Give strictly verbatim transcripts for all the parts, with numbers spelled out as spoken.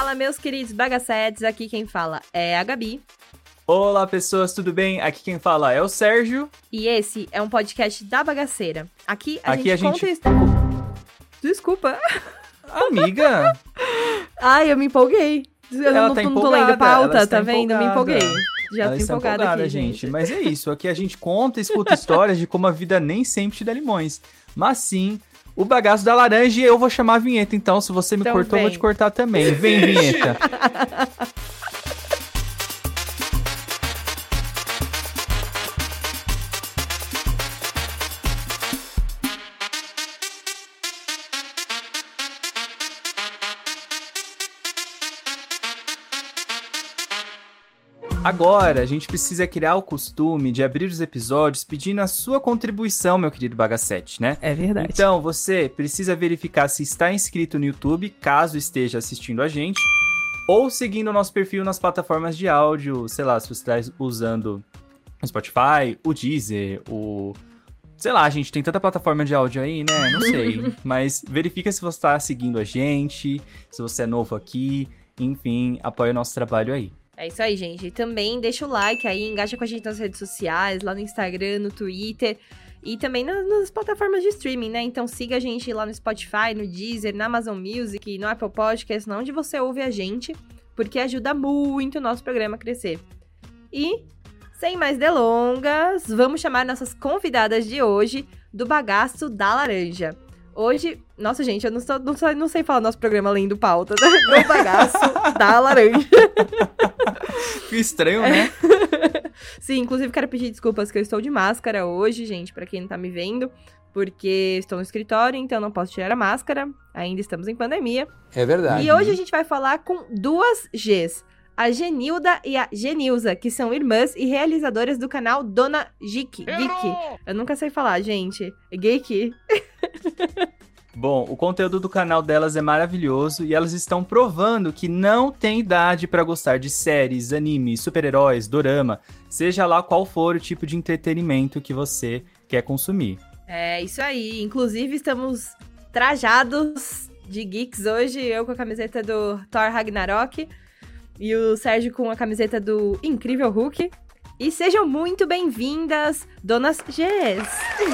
Fala, meus queridos bagacetes, aqui quem fala é a Gabi. Olá, pessoas, tudo bem? Aqui quem fala é o Sérgio. E esse é um podcast da Bagaceira. Aqui a Aqui gente a conta... gente... Hist... Desculpa. Amiga! Ai, eu me empolguei. Eu Ela não, tá não tô lendo pauta, tá vendo? Eu me empolgada. empolguei. Já Ela tô está empolgada, empolgada, aqui, gente. gente. Mas é isso, aqui a gente conta e escuta histórias de como a vida nem sempre te dá limões. Mas sim, o bagaço da laranja, e eu vou chamar a vinheta. Então, se você me Então cortou, eu vou vem. te cortar também. Vem, vinheta. Agora, a gente precisa criar o costume de abrir os episódios pedindo a sua contribuição, meu querido Bagacete, né? É verdade. Então, você precisa verificar se está inscrito no YouTube, caso esteja assistindo a gente, ou seguindo o nosso perfil nas plataformas de áudio, sei lá, se você está usando o Spotify, o Deezer, o... Sei lá, gente, tem tanta plataforma de áudio aí, né? Não sei. Mas verifica se você está seguindo a gente, se você é novo aqui, enfim, apoia o nosso trabalho aí. É isso aí, gente. E também deixa o like aí, engaja com a gente nas redes sociais, lá no Instagram, no Twitter e também nas, nas plataformas de streaming, né? Então siga a gente lá no Spotify, no Deezer, na Amazon Music, no Apple Podcast, onde você ouve a gente, porque ajuda muito o nosso programa a crescer. E, sem mais delongas, vamos chamar nossas convidadas de hoje do Bagaço da Laranja. Hoje, nossa gente, eu não, sou, não, sou, não sei falar nosso programa além do pauta, né? Do Bagaço da Laranja. Que estranho, né? Sim, inclusive quero pedir desculpas que eu estou de máscara hoje, gente, pra quem não tá me vendo, porque estou no escritório, então não posso tirar a máscara, ainda estamos em pandemia. É verdade. E hoje a gente vai falar com duas Gs, a Genilda e a Genilza, que são irmãs e realizadoras do canal Dona Geek. Geek. Eu nunca sei falar, gente. Geek. Bom, o conteúdo do canal delas é maravilhoso e elas estão provando que não tem idade pra gostar de séries, animes, super-heróis, dorama, seja lá qual for o tipo de entretenimento que você quer consumir. É, isso aí. Inclusive, estamos trajados de geeks hoje. Eu com a camiseta do Thor Ragnarok e o Sérgio com a camiseta do Incrível Hulk. E sejam muito bem-vindas, Donas Gs.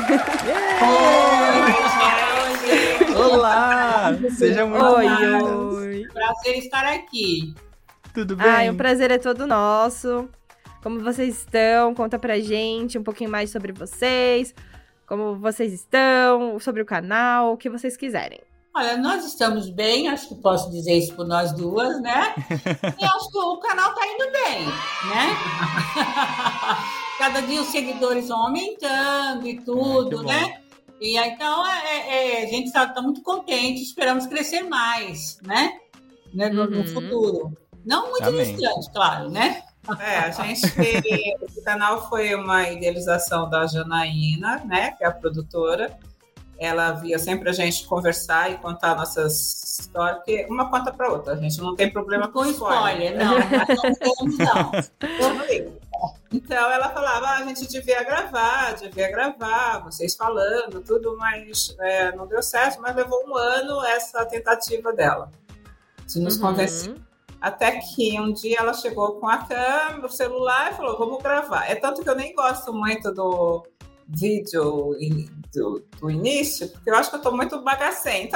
Oi, Olá! Seja muito Oi, bem-vindas. oi. Prazer estar aqui. Tudo bem? Ai, o prazer é todo nosso. Como vocês estão? Conta pra gente um pouquinho mais sobre vocês. Como vocês estão, sobre o canal, o que vocês quiserem. Olha, nós estamos bem, acho que posso dizer isso por nós duas, né? E acho que o canal tá indo bem, né? Cada dia os seguidores vão aumentando e tudo, Muito né? E aí, então, é, é, a gente está tá muito contente, esperamos crescer mais, né? né? No, no Uhum. futuro. Não muito Amém. distante, claro, né? É, a gente, o canal foi uma idealização da Janaína, né, que é a produtora. Ela via sempre a gente conversar e contar nossas histórias, porque uma conta para outra, a gente não tem problema com Com spoiler. spoiler, não, não temos, não. Eu não ligo. Então ela falava, ah, a gente devia gravar, devia gravar, vocês falando, tudo, mas é, não deu certo, mas levou um ano essa tentativa dela de nos Uhum. convencer. Até que um dia ela chegou com a câmera, o celular e falou, vamos gravar. É tanto que eu nem gosto muito do vídeo do, do início, porque eu acho que eu tô muito bagacenta.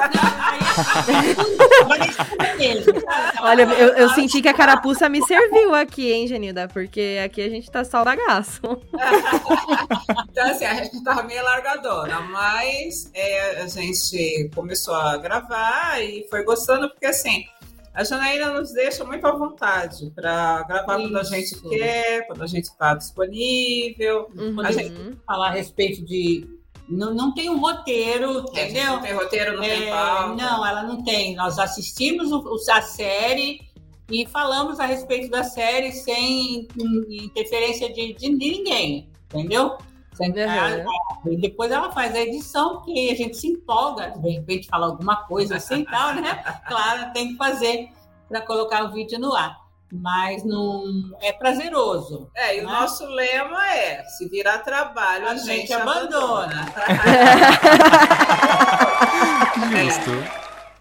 Olha, eu, eu senti que a carapuça me serviu aqui, hein, Genilda? Porque aqui a gente tá só o bagaço. Então, assim, a gente tava meio largadona, mas é, a gente começou a gravar e foi gostando, porque assim, a Janaína nos deixa muito à vontade para gravar Isso. quando a gente quer, quando a gente está disponível. Uhum. A gente Falar a respeito de... Não, não tem um roteiro, A gente entendeu? não tem roteiro, não tem É, pauta. não, ela não tem. Nós assistimos o- o- a série e falamos a respeito da série sem in- interferência de, de ninguém, entendeu? Sem- Uhum. E depois ela faz a edição, que a gente se empolga, de repente fala alguma coisa assim e tal, né? Claro, tem que fazer para colocar o vídeo no ar. Mas não é prazeroso. É, e o né? nosso lema é, se virar trabalho, a, A gente, gente abandona. Justo.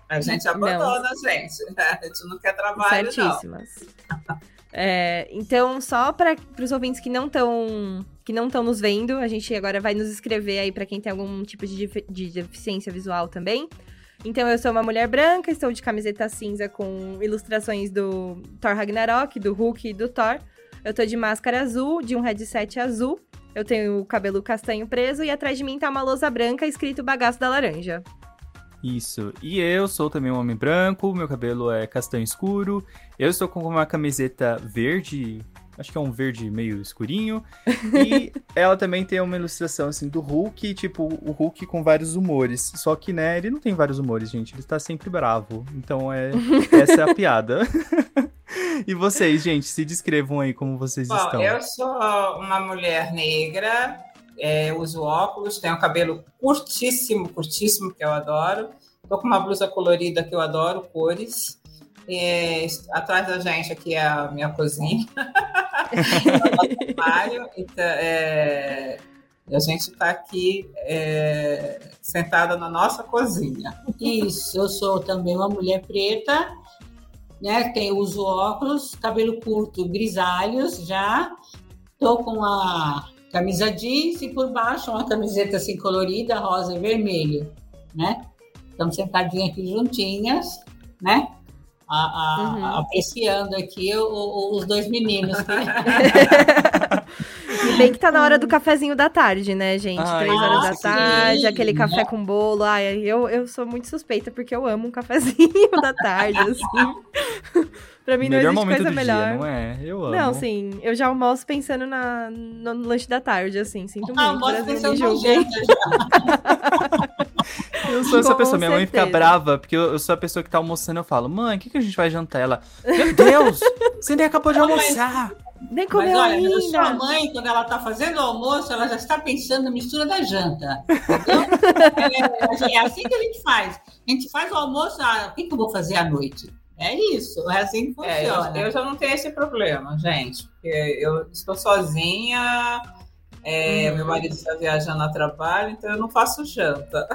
A gente abandona, não. gente. A gente não quer trabalho, Certíssimas. Não. É, então, só para os ouvintes que não estão que não estão nos vendo, a gente agora vai nos escrever aí para quem tem algum tipo de, dif- de deficiência visual também. Então, eu sou uma mulher branca, estou de camiseta cinza com ilustrações do Thor Ragnarok, do Hulk e do Thor. Eu tô de máscara azul, de um headset azul. Eu tenho o cabelo castanho preso e atrás de mim tá uma lousa branca escrito Bagaço da Laranja. Isso. E eu sou também um homem branco, meu cabelo é castanho escuro. Eu estou com uma camiseta verde, acho que é um verde meio escurinho. E ela também tem uma ilustração, assim, do Hulk, tipo, o Hulk com vários humores. Só que, né, ele não tem vários humores, gente. Ele tá sempre bravo. Então, é essa é a piada. E vocês, gente, se descrevam aí como vocês Bom, estão. Eu sou uma mulher negra, é, uso óculos, tenho cabelo curtíssimo, curtíssimo, que eu adoro. Tô com uma blusa colorida que eu adoro, cores. É, atrás da gente aqui é a minha cozinha. Então, é, a gente está aqui é, sentada na nossa cozinha. Isso, eu sou também uma mulher preta, né? Tenho, uso óculos, cabelo curto, grisalhos já. Tô com a camisa jeans e por baixo uma camiseta assim colorida, rosa e vermelho, né? Estamos sentadinhas aqui juntinhas, né? A, a, uhum. Apreciando aqui o, o, os dois meninos. E bem que tá na hora do cafezinho da tarde, né, gente? Ai, Três horas da sim, tarde, aquele né? café com bolo. Ai, eu, eu sou muito suspeita, porque eu amo um cafezinho da tarde, assim. Pra mim não melhor existe momento coisa do melhor. Dia, não é? Eu amo. Não, sim. Eu já almoço pensando na, no lanche da tarde, assim. Sinto muito. Ah, almoço Brasil, me pensando no julguem. janta já. Eu sou essa Com pessoa, minha mãe fica certeza. brava, porque eu, eu sou a pessoa que tá almoçando, eu falo, mãe, o que, que a gente vai jantar? Ela, meu Deus, você nem acabou de almoçar. Nem Mas comeu olha, ainda. a sua mãe, quando ela está fazendo o almoço, ela já está pensando na mistura da janta. Entendeu? É assim que a gente faz. A gente faz o almoço, ah, o que, que eu vou fazer à noite? É isso, é assim que funciona. É, eu, eu já não tenho esse problema, gente, porque eu estou sozinha, é, uhum. Meu marido está viajando a trabalho, então eu não faço janta.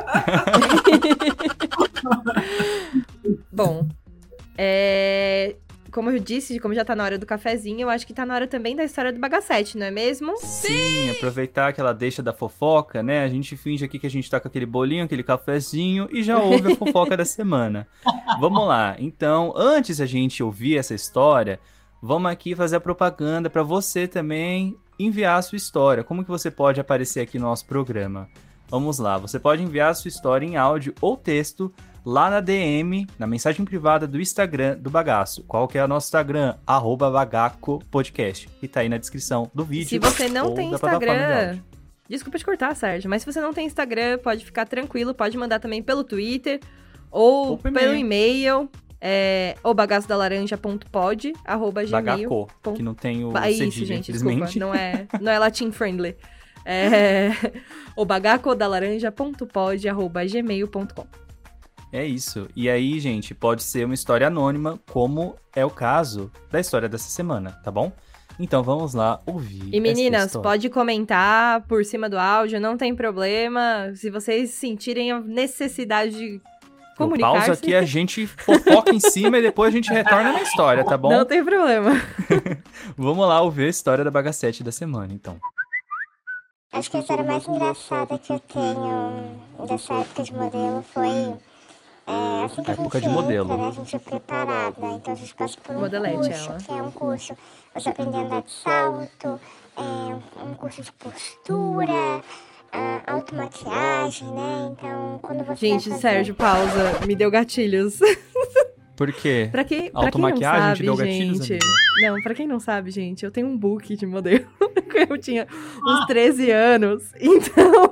Bom, é... como eu disse, como já tá na hora do cafezinho, eu acho que tá na hora também da história do Bagacete, não é mesmo? Sim, aproveitar aquela deixa da fofoca, né? A gente finge aqui que a gente tá com aquele bolinho, aquele cafezinho e já ouve a fofoca da semana. Vamos lá. Então, antes da gente ouvir essa história, vamos aqui fazer a propaganda para você também enviar a sua história. Como que você pode aparecer aqui no nosso programa? Vamos lá. Você pode enviar a sua história em áudio ou texto lá na D M, na mensagem privada do Instagram do Bagaço. Qual que é o nosso Instagram? arroba Bagaco Podcast. E tá aí na descrição do vídeo. Se você não ou tem da plataforma de Instagram... áudio. Desculpa te cortar, Sérgio, mas se você não tem Instagram, pode ficar tranquilo, pode mandar também pelo Twitter ou, Ou pelo e-mail, é, ou bagaço da laranja ponto pod, arroba gmail. Bagaco, que não tem o Ah, cedilha, isso, gente, infelizmente. desculpa, não é, não é latin friendly. É, o bagaco da laranja ponto pod, arroba gmail ponto com. É isso. E aí, gente, pode ser uma história anônima, como é o caso da história dessa semana, tá bom? Então vamos lá ouvir. E meninas, essa história. pode comentar por cima do áudio, não tem problema. Se vocês sentirem a necessidade de comunicar. Pausa aqui, a gente fofoca em cima e depois a gente retorna na história, tá bom? Não tem problema. Vamos lá ouvir a história da Bagacete da semana, então. Acho que a história mais engraçada que eu tenho dessa época de modelo foi... É, assim que a época gente de modelo. entra, né, a gente é preparada, então a gente passa por um Modelete, curso, ela. que é um curso, você aprende a andar de salto, é, um curso de postura, a, automaquiagem, né, então quando você Gente, vai fazer... Sérgio, pausa, me deu gatilhos. Por quê? Pra, que, pra quem não Automaquiagem te sabe, deu gatilhos, gente... amiga? Não, pra quem não sabe, gente, eu tenho um book de modelo. Eu tinha uns treze anos, então...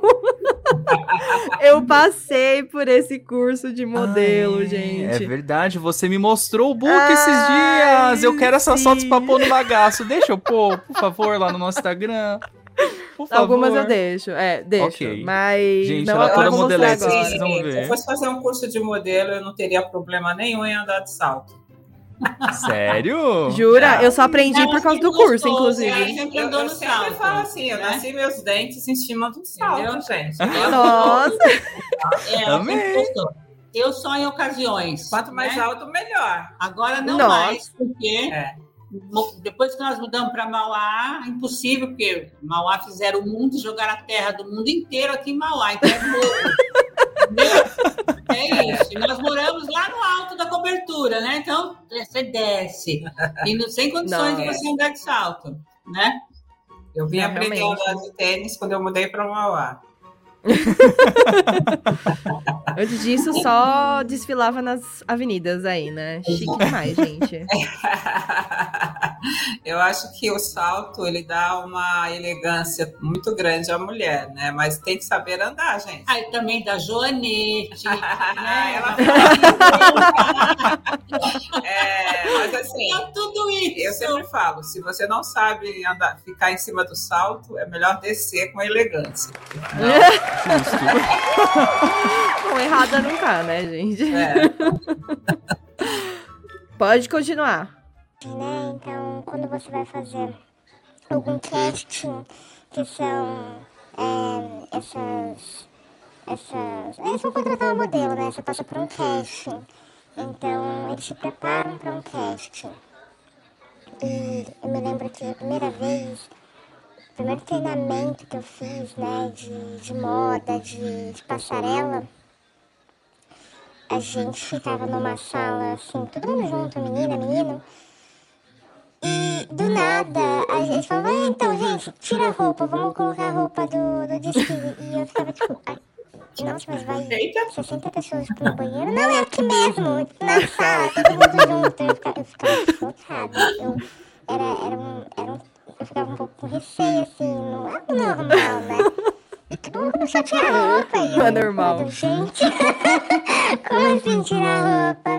Eu passei por esse curso de modelo, Ai, gente. É verdade, você me mostrou o book Ai, esses dias. Eu quero essas sim. fotos pra pôr no bagaço. Deixa eu pôr, por favor, lá no nosso Instagram. Por favor. Algumas eu deixo, é, deixo. Ok. Mas Gente, não, ela eu toda vou mostrar modelete, agora. vocês vão ver. Se eu fosse fazer um curso de modelo, eu não teria problema nenhum em andar de salto. Sério? Jura? Eu só aprendi Ela por causa que do curso, gostou, inclusive. né? Sempre Eu, andou eu no sempre salto, falo assim, eu né? nasci meus dentes em cima do salto, Entendeu? gente. Nossa! É, ela Amei. sempre gostou. eu só em ocasiões. Quanto mais né? alto, melhor. Agora não Nossa. mais, porque É. depois que nós mudamos para Mauá, impossível, porque Mauá fizeram o mundo, jogaram a terra do mundo inteiro aqui em Mauá, então é morro. É isso. E nós moramos lá no alto da cobertura, né? Então, você desce. E não, sem condições Nossa. de você andar de salto, né? Eu vim É, aprender a realmente. andar de tênis quando eu mudei para Mauá. Antes disso, só desfilava nas avenidas aí, né? Chique demais, gente. Eu acho que o salto, ele dá uma elegância muito grande à mulher, né? Mas tem que saber andar, gente. Aí também da Joanete, né? Ela É, mas assim, É tudo isso. eu sempre falo, se você não sabe andar, ficar em cima do salto, é melhor descer com elegância. Bom, errada não tá, né, gente? É. Pode continuar. né? Então, quando você vai fazer algum casting, que são é, essas, essas... Eles vão contratar um modelo, né? Você passa por um casting. Então, eles te preparam para um casting. E eu me lembro que a primeira vez, o primeiro treinamento que eu fiz, né, de, de moda, de, de passarela, a gente ficava numa sala, assim, todo mundo junto, menina, menino. E do nada, a gente falava, ah, então, gente, tira a roupa, vamos colocar a roupa do, do desfile. E eu ficava tipo, ai, nossa, mas vai sessenta pessoas pro banheiro? Não, é aqui mesmo, na sala, todo mundo junto. Eu ficava, eu ficava chocada. Eu, era, era um, era um, eu ficava um pouco com receio, assim, não é normal, né? E todo mundo começou a tirar a roupa. E eu, Não é normal. falando, gente, como assim tirar a roupa?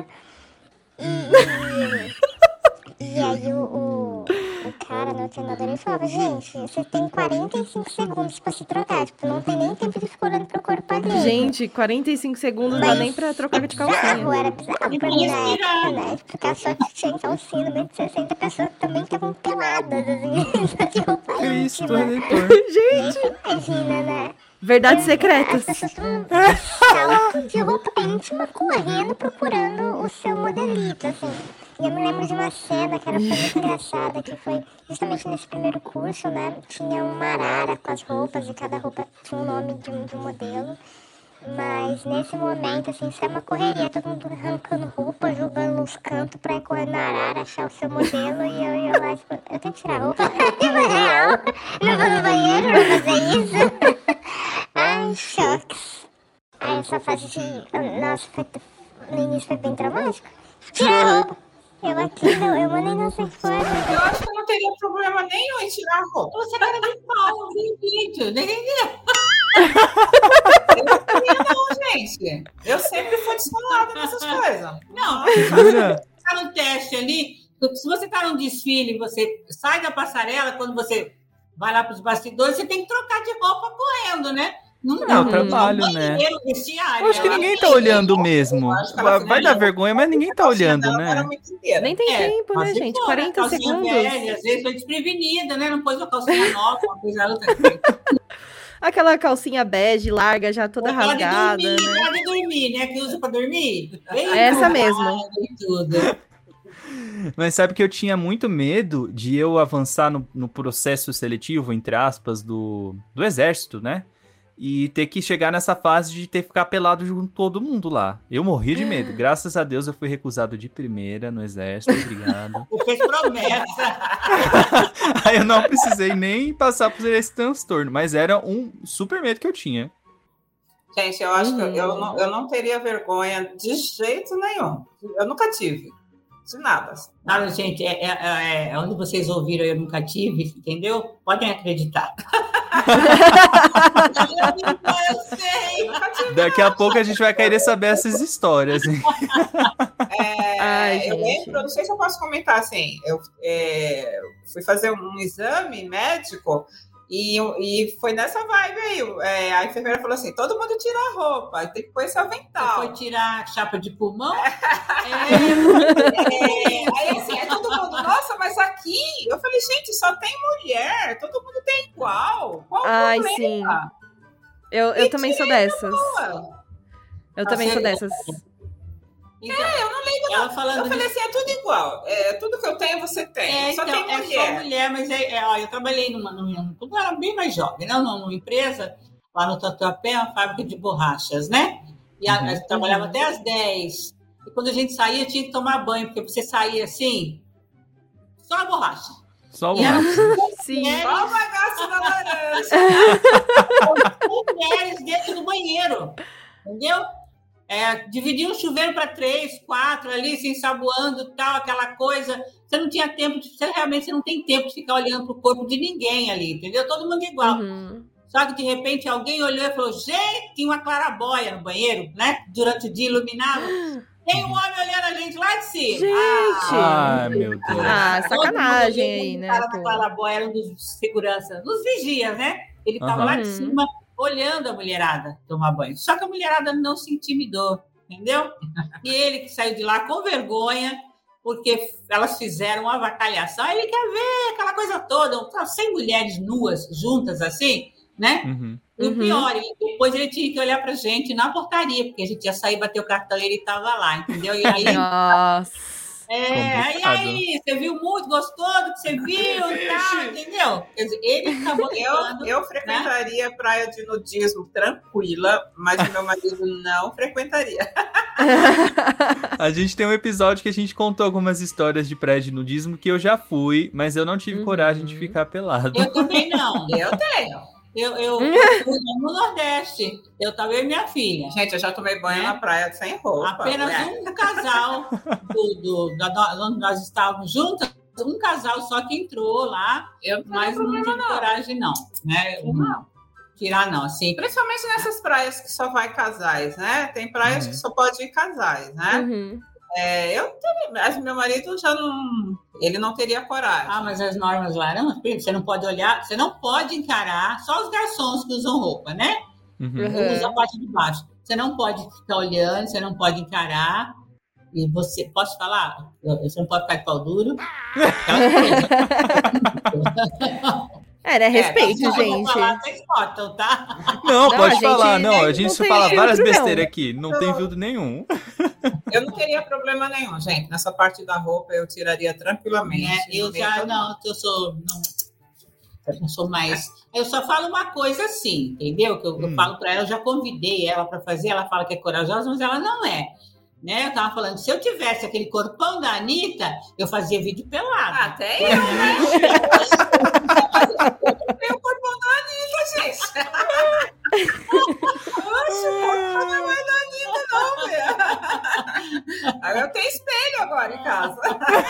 E... E aí o, o, o cara, né, o treinador, ele falava, gente, você tem quarenta e cinco segundos pra se trocar, tipo, não tem nem tempo de ficar olhando pro corpo dele. Gente, quarenta e cinco segundos não dá nem pra trocar de calcinha. Bizarro, era bizarro pra mim na época, né? Ficar só que tinha calcinha no meio de sessenta pessoas que também estavam peladas, assim, só de roupa Cristo íntima. Redentor. Gente, Imagina, né? verdades As secretas. pessoas estão salto de roupa íntima correndo, procurando o seu modelito, assim. E eu me lembro de uma cena que era foi muito engraçada, que foi justamente nesse primeiro curso, né? Tinha uma arara com as roupas e cada roupa tinha o nome de um, de um modelo. Mas nesse momento, assim, isso é uma correria, todo mundo arrancando roupa, jogando nos cantos pra ir correr na arara, achar o seu modelo. E eu, eu lá, tipo, eu tenho que tirar a roupa, é real, não vou no banheiro, não vou fazer isso. Ai, choques. Aí essa fase de, nossa, foi, no início foi bem traumático. Tira a roupa. Eu aqui, não, eu mandei não sei fora. Eu acho que eu não teria problema nenhum em tirar a roupa. Você cara de pau, nem vídeo, ninguém Não, gente. Eu sempre fui descolada nessas coisas. Não, Jura? tá no teste ali, se você tá num desfile, você sai da passarela, quando você vai lá pros bastidores, você tem que trocar de roupa correndo, né? Não É o dá. trabalho, Não, né? banheiro, vestiário, Eu acho que ela ninguém tem- tá olhando mesmo. Eu acho que ela Vai, fez vai dar melhor. vergonha, mas ninguém tá olhando, Ela era né? muito inteira. Nem tem É, tempo, né, mas se gente? for, quarenta calcinha segundos. velha, às vezes foi desprevenida, né? Não pôs uma calcinha nova, uma coisa outra. Aquela calcinha bege, larga, já toda Aquela de rasgada, dormir, né? aquela de dormir, né? Que usa pra dormir. Bem Essa arrumada mesmo. e tudo. Mas sabe que eu tinha muito medo de eu avançar no, no processo seletivo, entre aspas, do, do exército, né? E ter que chegar nessa fase de ter que ficar pelado junto com todo mundo lá. Eu morri de medo. Graças a Deus eu fui recusado de primeira no exército, obrigado. Você fez promessa. Aí eu não precisei nem passar por esse transtorno, mas era um super medo que eu tinha. Gente, eu acho Uhum. que eu, eu não, eu não teria vergonha de jeito nenhum. Eu nunca tive. De nada. Não, gente, é, é, é onde vocês ouviram Eu Nunca Tive, entendeu? Podem acreditar. Eu sei. Nunca tive. Daqui a pouco a gente vai querer saber essas histórias, hein? É, Ai, eu gente. lembro, eu não sei se eu posso comentar assim. Eu é, fui fazer um exame médico e, e foi nessa vibe aí. É, a enfermeira falou assim: todo mundo tira a roupa, tem que pôr esse Você avental. foi tirar a chapa de pulmão? É, aí assim, é todo mundo, nossa, mas aqui eu falei, gente, só tem mulher, todo mundo tem igual. Qual o Ai, problema? sim. Eu, eu também sou dessas. Pô, Eu também sou dessas. Então, É, eu não ligo, ela não. falando Eu falei disso- assim, é tudo igual. É, tudo que eu tenho, você tem. É, Só então, tem é mulher. só mulher, mas é, é, ó, eu trabalhei numa, numa, quando eu era bem mais jovem, não, numa empresa lá no Tatuapé, uma fábrica de borrachas, né? E a, Uhum. eu trabalhava Uhum. até às dez. E quando a gente saía, tinha que tomar banho, porque você saía assim, só a borracha. Só o E era Sim. mulheres, Olha o bagaço da laranja. mulheres dentro do banheiro, entendeu? É, dividia um chuveiro para três, quatro ali, se ensaboando, tal, aquela coisa. Você não tinha tempo, de, você realmente você não tem tempo de ficar olhando para o corpo de ninguém ali, entendeu? Todo mundo igual. Uhum. Só que de repente alguém olhou e falou: gente, tinha uma clarabóia no banheiro, né? Durante o dia iluminava. Tem um homem olhando a gente lá de cima. Gente! Ai, meu Deus. Ah, Todo mundo sacanagem olhou, aí, o né? cara da pô? clarabóia era um dos seguranças, dos vigias, né? Ele estava Aham. lá de Uhum. cima olhando a mulherada tomar banho. Só que a mulherada não se intimidou, entendeu? E ele que saiu de lá com vergonha, porque elas fizeram uma avacalhação. Ele quer ver aquela coisa toda, cem mulheres nuas juntas assim, né? Uhum. E o Uhum. pior, ele- depois ele tinha que olhar pra gente na portaria, porque a gente ia sair, bater o cartão e ele estava lá, entendeu? E aí, Nossa. é, aí, Complicado. aí, você viu muito, gostou do que você viu e tal, entendeu? Quer dizer, ele acabou Eu, levando. eu frequentaria praia de nudismo tranquila, mas o meu marido não frequentaria. A gente tem um episódio que a gente contou algumas histórias de praia de nudismo que eu já fui, mas eu não tive Uhum. coragem de ficar pelado. Eu também não. Eu tenho. Eu, eu, eu fui no Nordeste. Eu tava eu e minha filha. Gente, eu já tomei banho É. na praia sem roupa. Apenas Ué. um casal do, do, da, onde nós estávamos juntas, um casal só que entrou lá, Eu não tenho mas não problema, tive não. coragem, não. Né? Não. Tirar, não. Assim, Principalmente nessas praias que só vai casais, né? Tem praias Uhum. que só pode ir casais, né? Uhum. É, eu teria, mas meu marido já não. Ele não teria coragem. ah, mas as normas lá, não, você não pode olhar, você não pode encarar, só os garçons que usam roupa, né? Uhum. Uhum. Usa a parte de baixo. Você não pode ficar olhando, você não pode encarar. E você, posso falar? Você não pode ficar de pau duro. É, né? Respeito, tá, gente. Eu vou falar, vocês cortam, tá? Não, Não, a pode gente- falar. Não, a não gente tem fala várias filtro, não. besteiras aqui. Não tem filtro nenhum. Eu não teria problema nenhum, gente. Nessa parte da roupa eu tiraria tranquilamente. Né? Eu Não tem já, problema. não, eu sou, não, eu não sou mais. Eu só falo uma coisa assim, entendeu? Que eu, eu Hum. falo para ela, eu já convidei ela para fazer, ela fala que é corajosa, mas ela não é. Né? Eu tava falando, se eu tivesse aquele corpão da Anitta, eu fazia vídeo pelado. Até eu, né? Eu tenho o corpão da Anitta, gente. Oxe, o corpão não é da Anitta, não, velho. Aí eu tenho espelho agora em casa.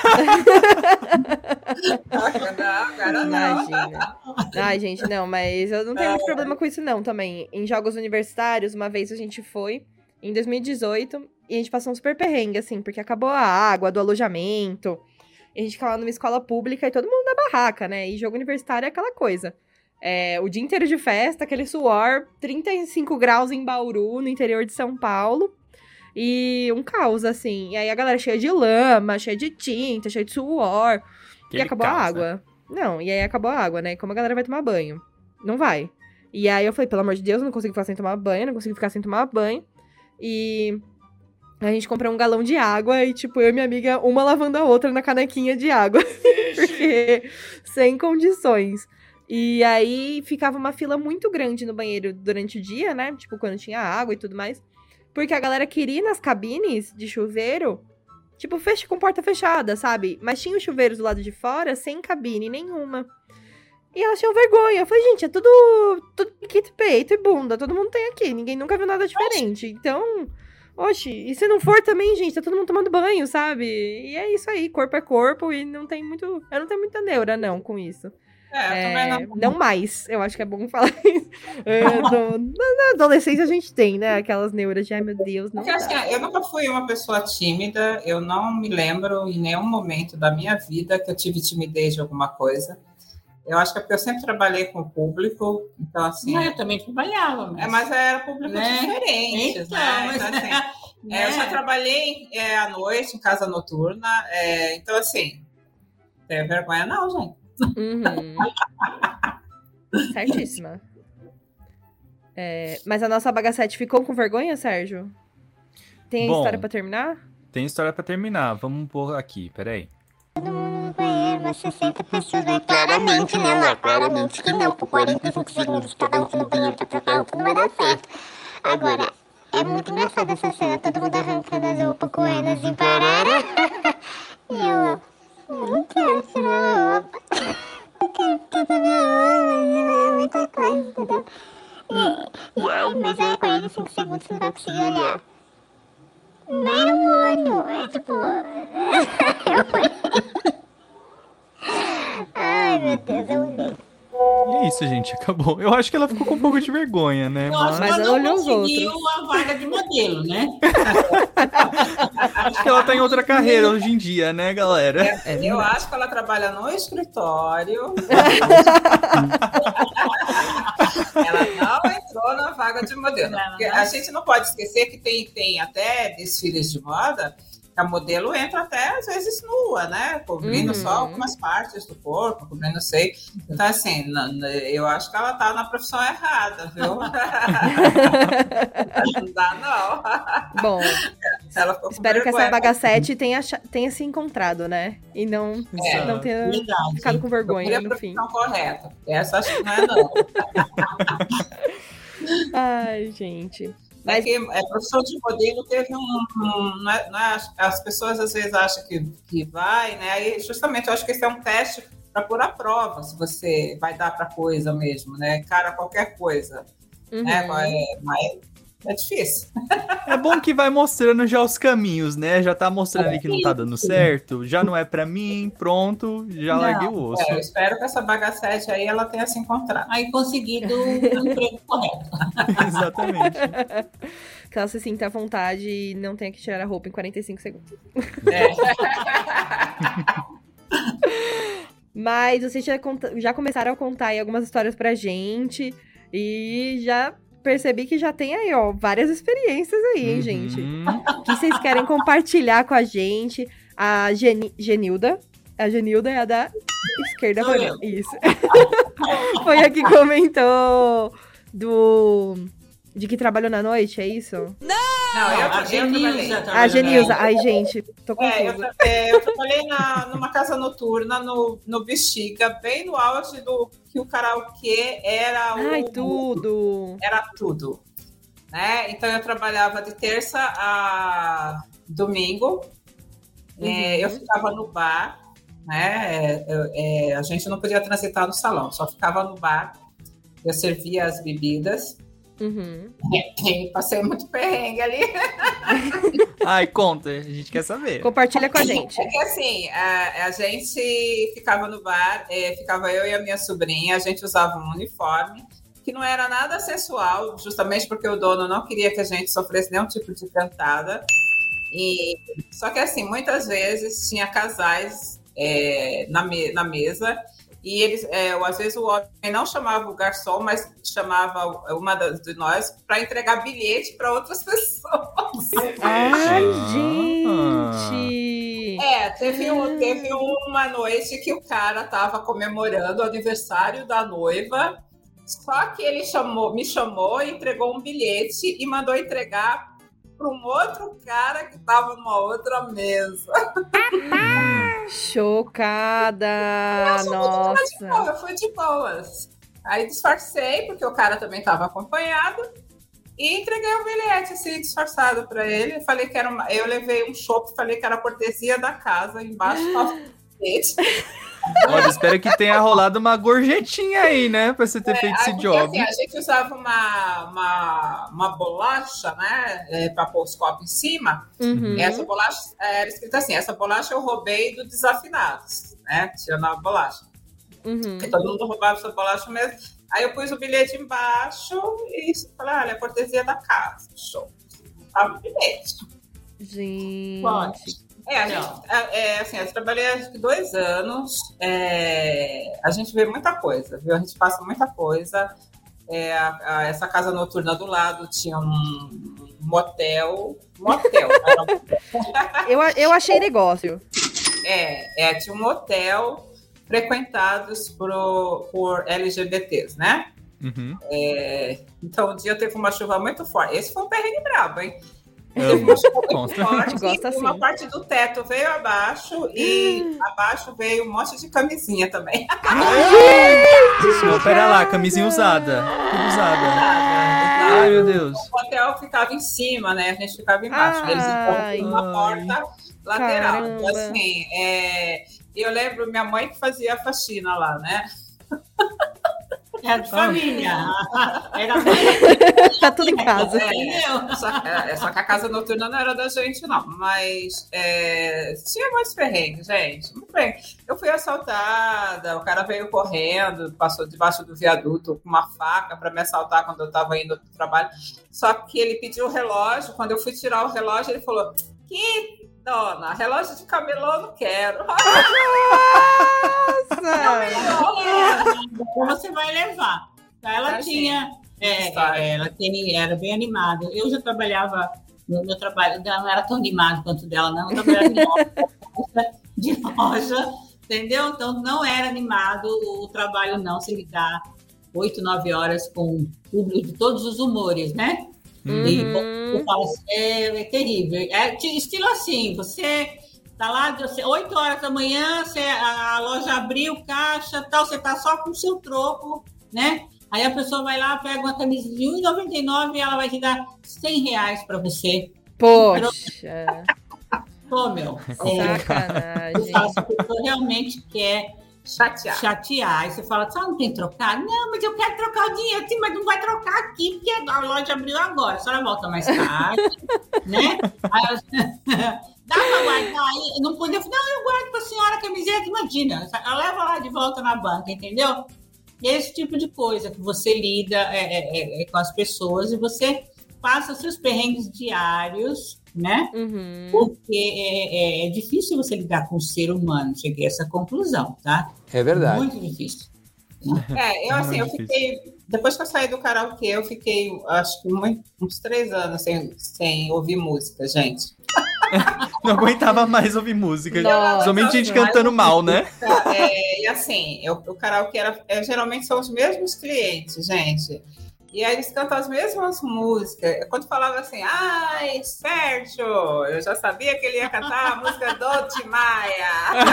Não, agora não. Imagina. Ai, gente, não, mas eu não tenho muito problema com isso, não, também. Em jogos universitários, uma vez a gente foi, em dois mil e dezoito, e a gente passou um super perrengue, assim, porque acabou a água do alojamento. E a gente ficava numa escola pública e todo mundo na barraca, né? E jogo universitário é aquela coisa. É, o dia inteiro de festa, aquele suor, trinta e cinco graus em Bauru, no interior de São Paulo. E um caos, assim. E aí a galera cheia de lama, cheia de tinta, cheia de suor. Aquele e acabou a caos, né? água. Não, e aí acabou a água, né? E como a galera vai tomar banho? Não vai. E aí eu falei, pelo amor de Deus, eu não consigo ficar sem tomar banho, não consigo ficar sem tomar banho. E a gente comprou um galão de água e, tipo, eu e minha amiga, uma lavando a outra na canequinha de água. Porque sem condições. E aí ficava uma fila muito grande no banheiro durante o dia, né? Tipo, quando tinha água e tudo mais. Porque a galera queria ir nas cabines de chuveiro, tipo, fecha com porta fechada, sabe? Mas tinha os chuveiros do lado de fora, sem cabine nenhuma. E elas tinham vergonha. Eu falei, gente, é tudo, tudo piquito, peito e bunda. Todo mundo tem aqui. Ninguém nunca viu nada diferente. Então, oxe, e se não for também, gente, tá todo mundo tomando banho, sabe? E é isso aí, corpo é corpo e não tem muito... Eu não tenho muita neura, não, com isso. É, eu É, também não. não mais, eu acho que é bom falar isso. É, no- na adolescência a gente tem, né? Aquelas neuras de, ai meu Deus, não Porque dá. assim, eu nunca fui uma pessoa tímida, eu não me lembro em nenhum momento da minha vida que eu tive timidez de alguma coisa. Eu acho que é porque eu sempre trabalhei com o público, então assim. Não, eu também trabalhava, mas... É, mas era público Né? diferentes, Então, né? mas- Então, assim, né? é, eu já trabalhei é, à noite, em casa noturna, é, então assim, tem vergonha não, gente. Uhum. Certíssima. É, mas a nossa bagacete ficou com vergonha, Sérgio? Tem Bom, história pra terminar? Tem história pra terminar. Vamos pôr aqui, peraí. Todo mundo no banheiro, umas sessenta pessoas, mas claramente, né, lá, claramente que não, por quarenta e cinco segundos, cada um no banheiro pra trocar roupa, não vai dar certo. Agora, é muito engraçada essa cena, todo mundo arrancando as roupas, correndo assim, parara. E eu, eu não quero tirar a roupa, eu quero toda minha roupa, é muita coisa, entendeu? E, e aí, mas aí, quarenta e cinco segundos, você não vai conseguir olhar. Nem no olho, é tipo... Ai, meu Deus, eu olhei. E é isso, gente, acabou. Eu acho que ela ficou com um pouco de vergonha, né? Eu acho Mas que ela ela não olhou os conseguiu outros. a vaga de modelo, né? acho que ela tá em outra carreira hoje em dia, né, galera? É, eu acho que ela trabalha no escritório. Ela não entrou na vaga de modelo. Não, Porque não. a gente não pode esquecer que tem, tem até desfiles de moda, que a modelo entra até, às vezes, nua, né? Cobrindo Uhum. só algumas partes do corpo, cobrindo, não sei. Então, assim, não- eu acho que ela tá na profissão errada, viu? Não dá, não. Bom, Ela ficou com espero que vergonha. essa bagacete tenha, cha- tenha se encontrado, né? E não, É, não tenha Verdade. ficado com vergonha Procure a no fim. profissão correta. Essa acho que não é, não. Ai, gente. É Mas que é, profissão de modelo teve um. um- não é- não é- as pessoas às vezes acham que, que vai, né? Aí, justamente, eu acho que esse é um teste para pôr a prova, se você vai dar para coisa mesmo, né? Cara, qualquer coisa. uhum. Né? Mas, mas é difícil. É bom que vai mostrando já os caminhos, né? Já tá mostrando ali que não tá dando certo, já não é pra mim, pronto, já Não, larguei o osso. É, eu espero que essa bagacete aí ela tenha se encontrado. Aí conseguido o emprego correto. Exatamente. Que ela se sinta à vontade e não tenha que tirar a roupa em quarenta e cinco segundos. É. Mas vocês já, conta- já começaram a contar aí algumas histórias pra gente. E já percebi que já tem aí, ó, várias experiências aí, hein, gente? Uhum. O que vocês querem compartilhar com a gente? A Geni- Genilda. A Genilda é a da esquerda. Sou foi- eu. Isso. Foi a que comentou do... De que trabalhou na noite, é isso? Não, eu, a eu Genilza trabalhei. A Genilza. Ai, gente, tô É, eu, confusa. tra- é, eu trabalhei na, numa casa noturna no, no Bexiga, bem no auge do que o karaokê era o Ai, tudo. era tudo, né? Então eu trabalhava de terça a domingo, Uhum. é, eu ficava no bar, né? Eu- é, a gente não podia transitar no salão, só ficava no bar. Eu servia as bebidas. Uhum. E passei muito perrengue ali. Ai, conta, a gente quer saber. Compartilha com a gente. É que assim, a, a gente ficava no bar, é, ficava eu e a minha sobrinha, a gente usava um uniforme que não era nada sensual, justamente porque o dono não queria que a gente sofresse nenhum tipo de cantada. E, só que assim, muitas vezes tinha casais é, na, me, na mesa e eles, é, ou, às vezes o homem não chamava o garçom, mas chamava uma das, de nós para entregar bilhete para outras pessoas. Ai, Ah. gente! É, teve, um, teve uma noite que o cara tava comemorando o aniversário da noiva, só que ele chamou, me chamou, entregou um bilhete e mandou entregar para um outro cara que tava numa outra mesa. Chocada! Mas de Nossa! boa, eu fui de boas. Aí disfarcei, porque o cara também estava acompanhado, e entreguei o bilhete, assim, disfarçado para ele. Falei que era uma... Eu levei um chopp, falei que era cortesia da casa, embaixo estava o bilhete. Olha, espero que tenha rolado uma gorjetinha aí, né? Pra você ter feito Aí, esse porque, job. assim, a gente usava uma, uma, uma bolacha, né, é, para pôr os copos em cima. Uhum. Essa bolacha era escrita assim: essa bolacha eu roubei do Desafinados, né? Tirando a bolacha. Uhum. Porque todo mundo roubava essa bolacha mesmo. Aí eu pus o bilhete embaixo e falei: olha, cortesia da casa. Show. Tava o bilhete. Gente. Pode. É, a gente, é, é, assim, eu trabalhei acho que dois anos, é, a gente vê muita coisa, viu? A gente passa muita coisa. É, a- a- essa casa noturna do lado tinha um motel, motel, era um- Eu, eu achei negócio. é, é, tinha um motel frequentados por, por L G B Ts, né? Uhum. É, então, um dia teve uma chuva muito forte. Esse foi um perrengue brabo, hein? Teve uma chuva muito Consta. forte, A gente gosta e uma assim. parte do teto veio abaixo e abaixo veio um monte de camisinha também. Não, pera lá, camisinha usada. Tudo usada. Ai, meu Deus. O hotel ficava em cima, né? A gente ficava embaixo. Eles Ai. estavam uma porta lateral. Caramba. Então, assim, é, eu lembro minha mãe que fazia a faxina lá, né? Era de família. Era Tá tudo em casa. entendeu? Só, é, só que a casa noturna não era da gente, não. Mas é, tinha muitos perrengues, gente. Muito bem. Eu fui assaltada, o cara veio correndo, passou debaixo do viaduto com uma faca para me assaltar quando eu estava indo para o trabalho. Só que ele pediu o relógio. Quando eu fui tirar o relógio, ele falou: que dona, relógio de camelô eu não quero. Nossa! Você vai levar. Ela Imagina. tinha, é, História. é, ela tem, era bem animada. Eu já trabalhava, no meu trabalho dela não era tão animado quanto o dela, não. Eu trabalhava em loja, de loja, entendeu? Então não era animado o trabalho, não, se lidar oito, nove horas com o público de todos os humores, né? E eu falo assim, é, é terrível. É t- estilo assim, você tá lá, você, oito horas da manhã, você, a, a loja abriu, caixa, tal, você tá só com o seu troco, né? Aí a pessoa vai lá, pega uma camisa de um real e noventa e nove centavos e ela vai te dar cem reais para você. Poxa, Pô, meu, é, eu sacanagem. falo, se a pessoa realmente quer Chateado. chatear, aí você fala, só não tem trocado? Não, mas eu quero trocar o dinheiro, sim, mas não vai trocar aqui, porque a loja abriu agora, a senhora volta mais tarde, né? Aí ela, dá pra guardar aí? Não podia, não, eu guardo pra senhora a camiseta, imagina, ela leva lá de volta na banca, entendeu? Esse tipo de coisa que você lida é, é, é, com as pessoas e você passa seus perrengues diários, né? Uhum. Porque é, é, é difícil você lidar com o ser humano, cheguei a essa conclusão, tá? É verdade. Muito difícil. É, eu assim, eu Muito fiquei. Depois que eu saí do karaokê, eu fiquei, acho que muito- uns três anos sem, sem ouvir música, gente. Não aguentava mais ouvir música. Nossa. Somente gente cantando mal, né? É, e assim, eu, o karaokê era, é, geralmente são os mesmos clientes, gente. E aí eles cantam as mesmas músicas. Quando falava assim, ai, Sérgio, eu já sabia que ele ia cantar a música do Tim Maia.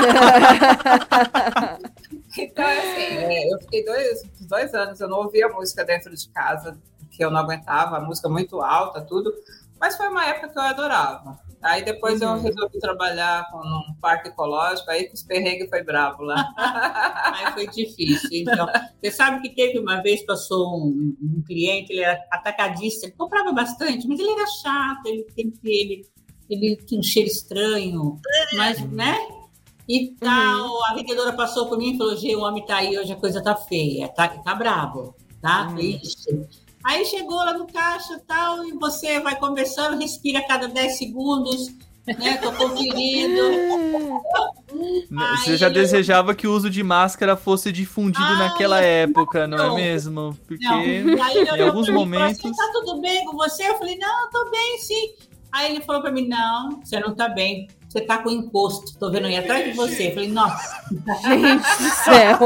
Então, assim, é, eu fiquei dois, dois anos, eu não ouvia música dentro de casa, porque eu não aguentava, a música muito alta, tudo. Mas foi uma época que eu adorava. Aí depois Uhum. eu resolvi trabalhar com, num parque ecológico, aí que os perrengues foi brabo lá. Aí foi difícil. Então, você sabe que teve uma vez, passou um, um cliente, ele era atacadista, ele comprava bastante, mas ele era chato, ele, ele, ele, ele tinha um cheiro estranho, mas, né? E tal, a vendedora passou por mim e falou, Gê, o homem tá aí, hoje a coisa tá feia, tá, tá brabo, tá? Uhum. Ixi. Aí chegou lá no caixa e tal, e você vai conversando, respira a cada dez segundos, né? Tô conferindo. Você Ai, já eu- desejava que o uso de máscara fosse difundido Ai, naquela época, não é não. mesmo? Porque Não. Aí ele em olhou alguns pra mim e falou momentos... assim, tá tudo bem com você? Eu falei, não, tô bem, sim. Aí ele falou pra mim, não, você não tá bem. Você tá com encosto, tô vendo aí atrás de você. Eu falei, nossa, Gente do céu.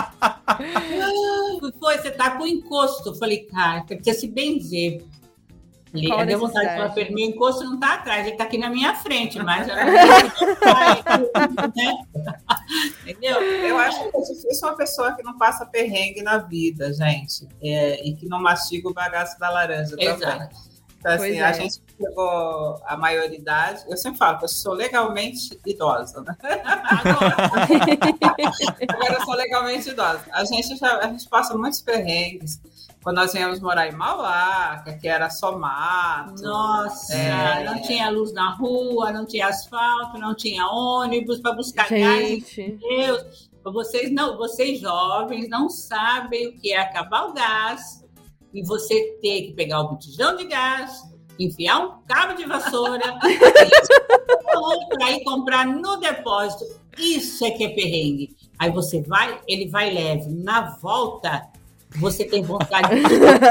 foi, você tá com encosto. Eu falei, cara, precisa se benzer. Falei, Qual a eu dei vontade de necessidade? falar pra ele, meu encosto não tá atrás, ele tá aqui na minha frente, mas eu não sei, né? Entendeu? Eu acho que é difícil uma pessoa que não passa perrengue na vida, gente, é, e que não mastiga o bagaço da laranja também. Exato. Então, Pois assim, é. a gente chegou à maioridade. Eu sempre falo que eu sou legalmente idosa, né? Agora eu sou legalmente idosa. A gente, já, a gente passa muitos perrengues. Quando nós viemos morar em Mauá, que aqui era só mato. Nossa, É. não tinha luz na rua, não tinha asfalto, não tinha ônibus para buscar gás. Gente. Deus, vocês não, vocês jovens não sabem o que é acabar o gás e você ter que pegar o botijão de gás, enfiar um cabo de vassoura para ir comprar no depósito. Isso é que é perrengue. Aí você vai, ele vai leve. Na volta, você tem vontade de...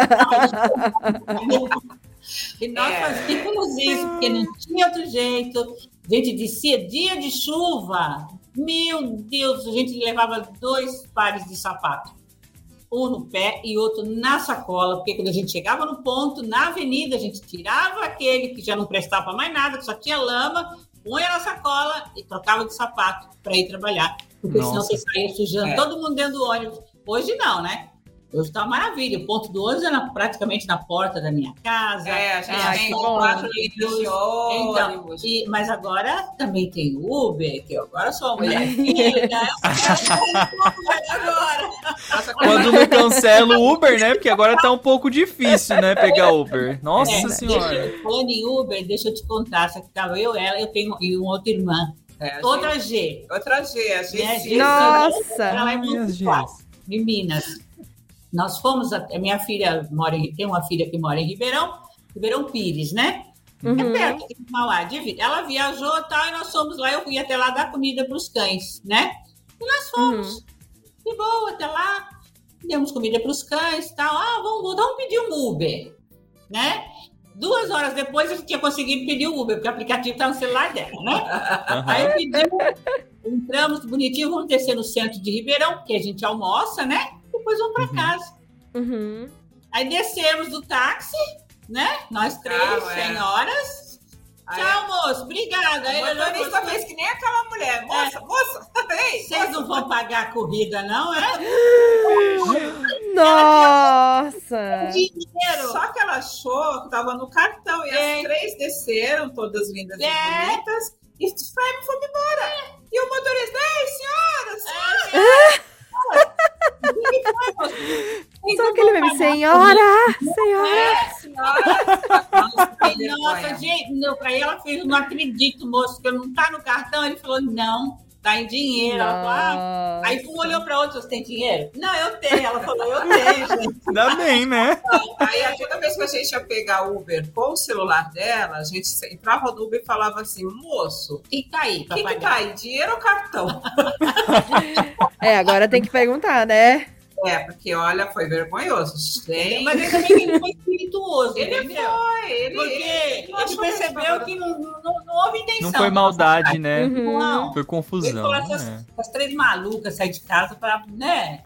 E nós É. fazíamos isso, porque não tinha outro jeito. A gente descia dia de chuva. Meu Deus, a gente levava dois pares de sapato. um no pé e outro na sacola, porque quando a gente chegava no ponto, na avenida, a gente tirava aquele que já não prestava mais nada, que só tinha lama, punha na sacola e trocava de sapato para ir trabalhar, porque Nossa. senão você saía sujando É. todo mundo dentro do ônibus. Hoje não, né? Hoje tá uma maravilha. O ponto do ônibus é na- praticamente na porta da minha casa. É, a gente Ah, tem que bom. quatro linhas de Então, ônibus. e- mas agora também tem Uber, que eu agora sou uma mulher fina, eu agora. Nossa, Quando não cancela o Uber, né? Porque agora tá um pouco difícil, né? Pegar Uber. Nossa É, senhora. deixa- falando em Uber, deixa eu te contar. Essa que tava eu, ela, eu tenho e uma outra irmã. É, a Outra gente- G. outra G, a G. Né, sim. G? Nossa! Ela é Ai, muito as Gs. fácil. De Minas. Nós fomos, a, a minha filha mora em, tem uma filha que mora em Ribeirão, Ribeirão Pires, né? É Uhum. perto de Mauá, de Vi- ela viajou e tal, e nós fomos lá, eu fui até lá dar comida para os cães, né? E nós fomos, Uhum. de boa, até lá, demos comida para os cães e tal. Ah, vamos, vamos pedir um Uber, né? Duas horas depois, a gente tinha conseguido pedir o Uber, porque o aplicativo estava no celular dela, né? Aí eu pedi, entramos bonitinho, vamos descer no centro de Ribeirão, porque a gente almoça, né? Depois vamos para Uhum. casa. Uhum. Aí descemos do táxi, né? Nós três Ah, é. senhoras. Aí, Tchau, moço. Obrigada. Aí o ele olhou motorista e falou, fez que nem aquela mulher. Moça, moça, ei, vocês não vão pagar a corrida, não, é? Nossa! Dinheiro. Só que ela achou que tava no cartão. E É. as três desceram, todas lindas É. e bonitas. E saíram e foram embora. E o motorista, ei, senhoras, Só aquele meme, senhora! Senhora! É, senhoras. Nossa, que nossa, vergonha. gente, não, pra ela fez, não acredito, moço, que não tá no cartão. Ele falou, não, tá em dinheiro. Ela falou, ah. Aí um olhou pra outra, você tem dinheiro? Não, eu tenho. Ela falou, eu tenho, gente. Ainda bem, né? Aí, toda vez que a gente ia pegar Uber com o celular dela, a gente entrava no Uber e falava assim, moço, O que tá aí o pra que, que pagar? tá aí, dinheiro ou cartão? É, agora tem que perguntar, né? É, porque, olha, foi vergonhoso. Gente, Mas ele também ele foi espirituoso, ele entendeu? foi, ele... Porque ele ele, achou percebeu que que não, não, não houve intenção. Não foi maldade, né? Uhum. Não. Foi Ele confusão. falou, essas, né? essas três malucas sair de casa para, né?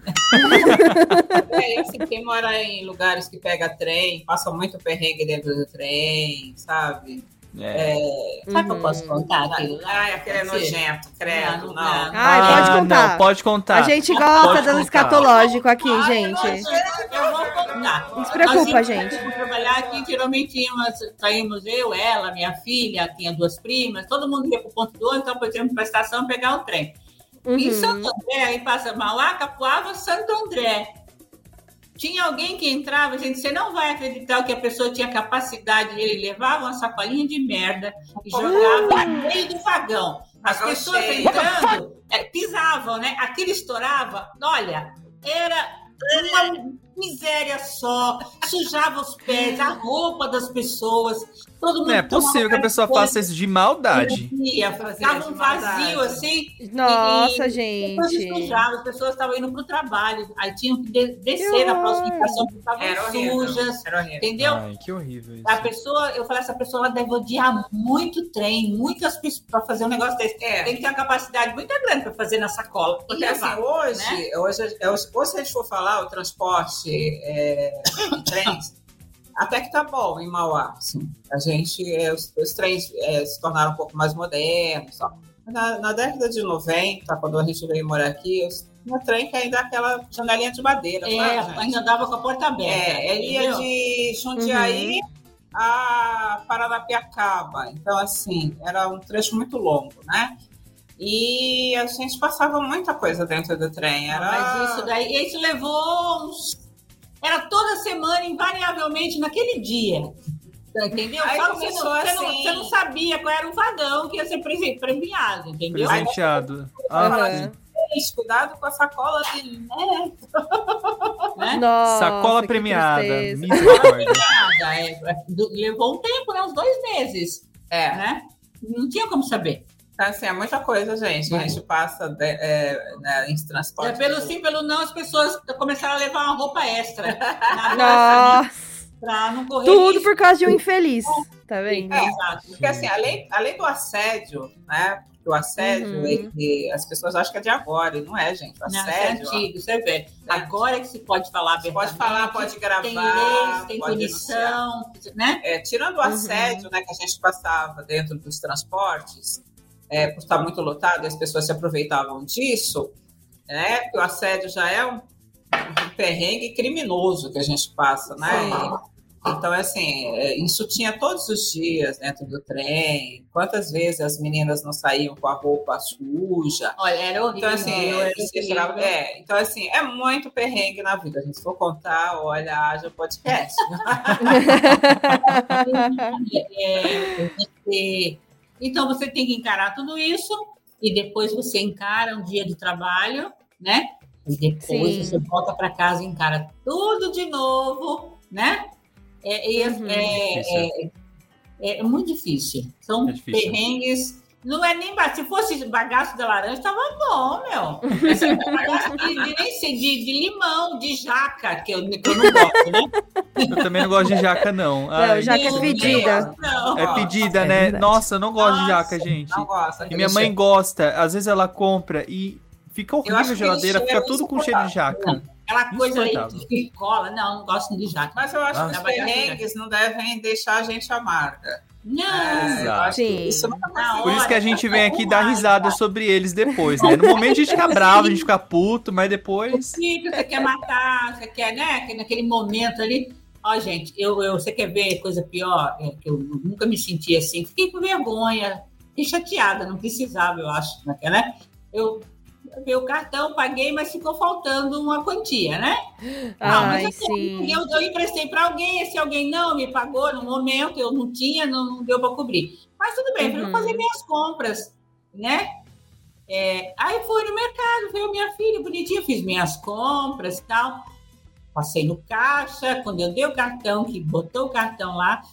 É, assim, quem mora em lugares que pega trem, passa muito perrengue dentro do trem, sabe? É. Sabe o que eu Uhum. posso contar aquilo lá? Ai, aquele é Pode ser? nojento, credo, Não, não. não, não. Ai, pode Ah, contar. Não, pode contar. A gente gosta Pode do contar. escatológico aqui, Ai, gente. Eu vou contar. Não se preocupa, Nós gente. íamos trabalhar aqui, geralmente íamos, saímos eu, ela, minha filha, tinha duas primas, todo mundo ia para o ponto do ônibus, então depois íamos para a estação pegar o trem. Em Uhum. Santo André, aí passa Mauá, Capuava, Santo André. Tinha alguém que entrava, gente, você não vai acreditar que a pessoa tinha capacidade, ele levava uma sacolinha de merda e jogava no meio do vagão. As Vagão pessoas cheio. entrando, é, pisavam, né? Aquilo estourava, olha, era uma miséria só, sujava os pés, a roupa das pessoas, todo mundo Não é possível que a pessoa faça isso de maldade. Ia, ficava um vazio assim. Nossa, E depois gente. sujava, as pessoas estavam indo para o trabalho, aí tinham que de- descer Que na horror. próxima estação porque estavam Era horrível, sujas, era horrível. entendeu? Ai, que horrível isso. A pessoa, eu falei, essa pessoa ela deve odiar muito trem, muitas pessoas para fazer um negócio desse. É. Tem que ter uma capacidade muito grande para fazer na sacola. e Porque levar. assim, hoje, né? hoje, hoje, hoje, se a gente for falar o transporte é, de trens, até que tá bom em Mauá. Assim. A gente, é, os, os trens é, se tornaram um pouco mais modernos. Só. Na, na década de noventa, quando a gente veio morar aqui, os- no trem que ainda é aquela janelinha de madeira. É, sabe, gente? ainda dava com a porta aberta. É, ele ia entendeu? de Jundiaí a Paranapiacaba. Então, assim, era um trecho muito longo, né? E a gente passava muita coisa dentro do trem. Era... Mas isso daí, isso levou uns. Era toda semana, invariavelmente, naquele dia. Entendeu? Aí Só que você não, começou você, não, assim- você não sabia qual era o vagão que ia ser prese- premiado, entendeu? Presenteado. Aham. Gente, cuidado com a sacola de né? Né? Nossa, Sacola que premiada. tristeza. Misericórdia. Nada, é, é, do- levou um tempo, né? Uns dois meses, É. né? Não tinha como saber. Então, assim, é muita coisa, gente. A gente passa de, é, né, em transporte. É, pelo sim, pelo não, as pessoas começaram a levar uma roupa extra na bolsa Nossa, pra não correr tudo risco. por causa de um infeliz, tá vendo? É, Exato. porque assim, além, além do assédio, né? Porque o assédio, Uhum. ele, as pessoas acham que é de agora, e não é, gente. O Não, isso é assédio, ó, antigo, você vê. Agora é que se pode falar você pode falar, pode gravar, tem leis, tem pode denunciar. punição, né? É, tirando o Uhum. assédio, né, que a gente passava dentro dos transportes, é, por estar muito lotado, e as pessoas se aproveitavam disso, né? Porque o assédio já é um, um perrengue criminoso que a gente passa, né? Sim. Então, assim, é, isso tinha todos os dias dentro do trem. Quantas vezes as meninas não saíam com a roupa suja? Olha, era horrível. Então, assim, era você chegava- horrível. é, então, assim, é muito perrengue na vida. A gente for contar, olha, haja podcast. É, você- Então, você tem que encarar tudo isso e depois você encara um dia de trabalho, né? E depois Sim. você volta para casa e encara tudo de novo, né? É, e é- Uhum. é- Difícil. é- é muito difícil. São É difícil. perrengues. Não é nem. ba- Se fosse bagaço de laranja, tava bom, meu. Mas é bagaço de, de, nem sei, de, de limão, de jaca, que eu, que eu não gosto, né? Eu também não gosto de jaca, não. Ai, jaca é Meu pedida. Deus, não. É pedida, É né? verdade. Nossa, eu não gosto de Nossa, jaca, gente. Não gosta. E minha mãe gosta. Às vezes ela compra e fica Eu horrível a acho que geladeira, ele fica cheira tudo com cheiro de jaca. Aquela coisa aí Insuportável. que cola. Não, não gosto de jaca. Mas eu acho Ah. que os perrengues não devem deixar a gente amarga. Não. É, eu Exato. acho que Sim. isso nunca vai Na ser. Por isso que a gente vem aqui dar Hora. risada sobre eles depois, né? No momento a gente fica bravo, a gente fica puto, mas depois... Fica, você quer matar, você quer, né? Que naquele momento ali. Ó, gente, eu, eu, você quer ver coisa pior? É, que eu nunca me senti assim. Fiquei com vergonha, fiquei chateada, não precisava, eu acho, né? Eu peguei o cartão, paguei, mas ficou faltando uma quantia, né? Não, Ai, mas eu, sim. eu, eu emprestei para alguém, esse alguém não me pagou no momento, eu não tinha, não, não deu para cobrir. Mas tudo bem, Uhum. vou fazer minhas compras, né? É, aí fui no mercado, veio minha filha bonitinha, fiz minhas compras e tal. Passei no caixa, quando eu dei o cartão, que botou o cartão lá,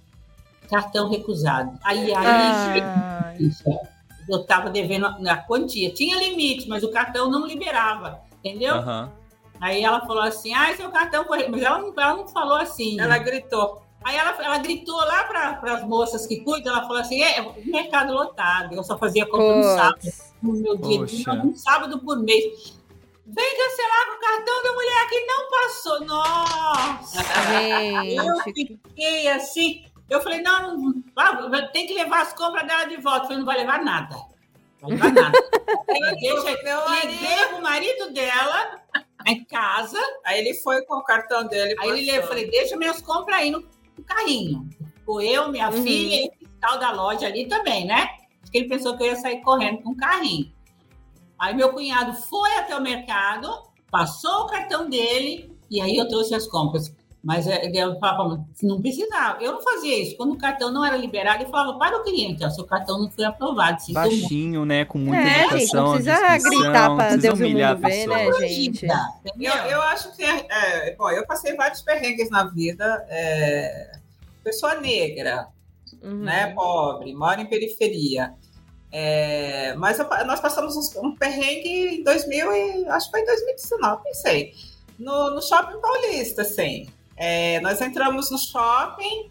cartão recusado. Aí, aí Ai. eu estava devendo na quantia. Tinha limite, mas o cartão não liberava, entendeu? Aham. Aí ela falou assim, ah, seu cartão foi... Mas ela não, ela não falou assim. Ela gritou. Aí ela, ela gritou lá para as moças que cuidam, ela falou assim, é, mercado lotado, eu só fazia compra no sábado, Putz. no meu dia, de- Poxa. um sábado por mês. Vem cancelar com o cartão da mulher que não passou. Nossa! Eu Gente. fiquei assim, eu falei, não, não ah, tem que levar as compras dela de volta. Eu falei, não vai levar nada. Não vai levar nada. Ela deixa, Meu marido. liguei pro marido dela em casa, Aí ele foi com o cartão dele. aí ele passou. eu falei, deixa minhas compras aí no, no carrinho. Ficou eu, minha Uhum. filha e o fiscal da loja ali também, né? Porque ele pensou que eu ia sair correndo com o carrinho. Aí meu cunhado foi até o mercado, passou o cartão dele e aí eu trouxe as compras. Mas é, eu falava, não precisava. Eu não fazia isso. Quando o cartão não era liberado, eu falava para o cliente, ó, seu cartão não foi aprovado. Sinto muito. Baixinho, né? Com muita É, gente, não educação, precisa discrição, gritar não pra precisa Deus e o humilhar a mundo ver, pessoa. né, gente? Entendeu? Eu, eu acho que, é, é, bom, eu passei vários perrengues na vida. É, pessoa negra, Uhum. né, pobre, mora em periferia. É, mas eu- nós passamos um, um perrengue em dois mil e acho que foi em dois mil e dezenove, não sei, no, no Shopping Paulista, assim. É, nós entramos no shopping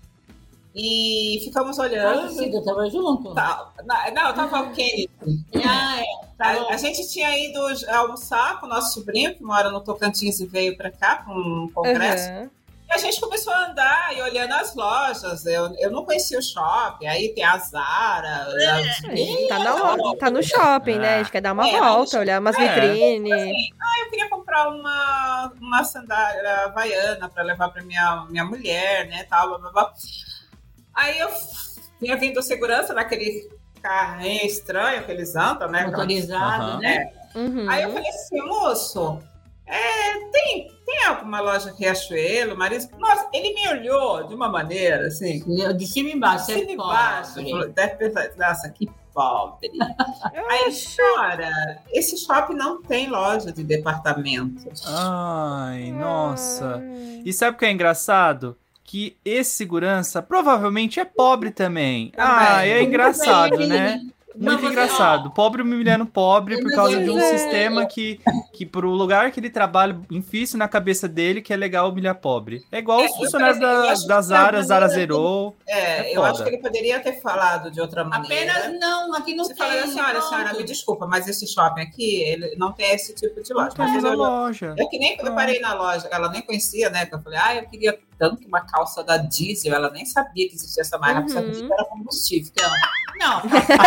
e ficamos Ah, olhando. Cida, eu tava junto. Tá, na- não, eu tava o Kenny. Ah, é. Tá bom. A, a gente tinha ido almoçar com o nosso sobrinho, que mora no Tocantins e veio para cá para um congresso. Uhum. E a gente começou a andar e olhando as lojas. Eu, eu não conhecia o shopping, aí tem a Zara. É, tá, na, lo- tá no shopping, né? A gente quer dar uma É, volta, olhar umas é. vitrines. Eu queria comprar uma, uma sandália havaiana para levar para minha, minha mulher, né? Tal, blá, blá, blá. Aí eu tinha vindo a segurança naquele carrinho estranho que eles andam, né? Motorizado, Aham. né? Uhum. Aí eu falei assim, moço, é, tem, tem alguma loja Riachuelo, Marisa? Nossa, ele me olhou de uma maneira, assim, De cima e embaixo. de você cima e baixo. pobre. Falou, deve pensar, nossa, que pobre. Aí, Oxi. senhora, esse shopping não tem loja de departamentos. Ai, nossa. E sabe o que é engraçado? Que esse segurança provavelmente é pobre também. Ah, é engraçado, Ele- né? Muito você, engraçado. ó, Pobre humilhando pobre por causa de um É. sistema que, que pro lugar que ele trabalha, enfia na cabeça dele que é legal humilhar pobre. É igual É, os eu funcionários falei, eu da, acho da que Zara, da Zara maneira zerou. É, É eu acho foda. que ele poderia ter falado de outra maneira. apenas não, aqui não Você tem. fala assim, olha, pronto. senhora, me desculpa, mas esse shopping aqui, ele não tem esse tipo de loja. Não tem Mas na eu, loja. é que nem eu parei na loja, ela nem conhecia, né? Que eu falei, ah, eu queria tanto uma calça da Diesel, ela nem sabia que existia essa marca, Uhum. ela sabia que era combustível. Então, não,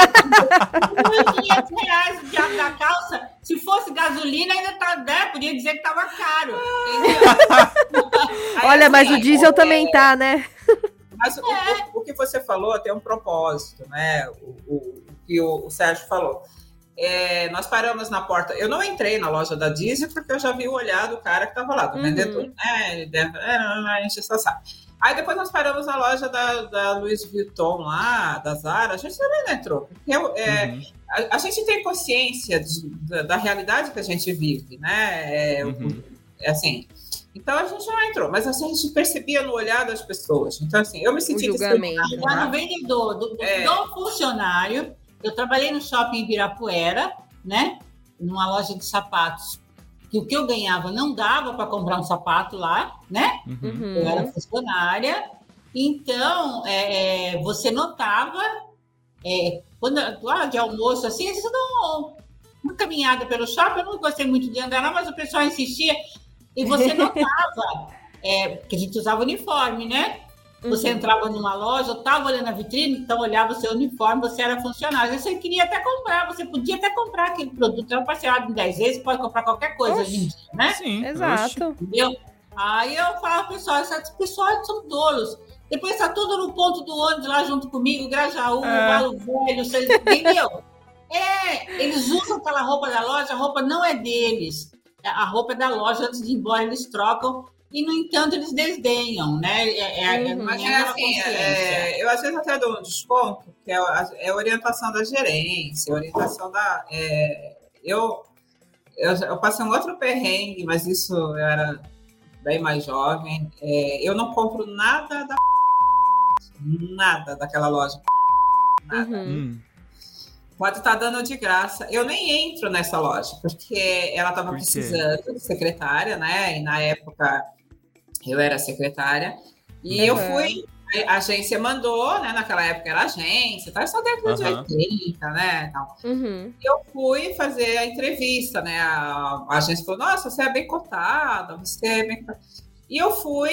mil e quinhentos reais o diabo da calça. Se fosse gasolina, ainda tá, né? Podia dizer que tava caro. Entendeu? Aí, Olha, mas assim, o diesel é, também tá, né? Mas o, o, o que você falou tem um propósito, né? O, o, o que o, o Sérgio falou. É, nós paramos na porta. Eu não entrei na loja da Diesel porque eu já vi o olhar do cara que estava lá, do Uhum. vendedor. Né? Ele deve, é, a gente só sabe. Aí depois nós paramos na loja da, da Louis Vuitton lá, da Zara. A gente também não entrou. Porque eu, é, Uhum. a, a gente tem consciência de, da, da realidade que a gente vive, né? É, Uhum. é assim. Então a gente não entrou, mas assim, a gente percebia no olhar das pessoas. Então, assim, eu me senti O julgamento. discriminada, Lá né? no vendedor, do, do, É. do funcionário. Eu trabalhei no shopping Ibirapuera, né? Numa loja de sapatos. Que o que eu ganhava não dava para comprar um sapato lá, né? Uhum. Eu era Uhum. funcionária. Então, é, é, você notava, é, quando lá de almoço, assim, eles dão uma caminhada pelo shopping. Eu não gostei muito de andar, não, mas o pessoal insistia. E você notava, é, que a gente usava uniforme, né? Você Uhum. entrava numa loja, eu estava olhando a vitrine, então olhava o seu uniforme, você era funcionário. Você queria até comprar, você podia até comprar aquele produto, era parcelado em dez vezes, pode comprar qualquer coisa Oxe. hoje em dia, né? Sim. oxe. Exato. Entendeu? Aí eu falava pro pessoal, esses pessoal são tolos. Depois tá tudo no ponto do ônibus lá junto comigo, Grajaú, É. Galo Velho, vocês entendeu? É, eles usam aquela roupa da loja, a roupa não é deles. A roupa é da loja, antes de ir embora eles trocam. E, no entanto, eles desdenham, né? É, é, Uhum. Mas é é aquela assim, consciência. é, eu às vezes até dou um desconto, que é a, é a orientação da gerência, a orientação da. É, eu, eu, eu passei um outro perrengue, mas isso eu era bem mais jovem. É, eu não compro nada da. Nada daquela loja. Nada. Uhum. Hum. Pode estar dando de graça. Eu nem entro nessa loja, porque ela estava Por quê? precisando de secretária, né? E na época eu era secretária. E eu Uhum. fui, a agência mandou, né? Naquela época era agência, tá? Só década de Aham. oitenta, né? Tal. Uhum. Eu fui fazer a entrevista, né? A, a agência falou: nossa, você é bem cotada, você é bem cotada. E eu fui,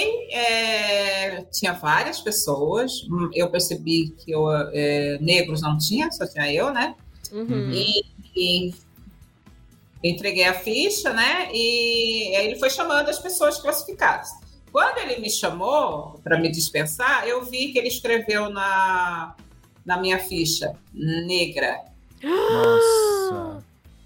é, tinha várias pessoas, eu percebi que eu, é, negros não tinha, só tinha eu, né? Uhum. E, e entreguei a ficha, né? E aí ele foi chamando as pessoas classificadas. Quando ele me chamou para me dispensar, eu vi que ele escreveu na, na minha ficha negra, Nossa.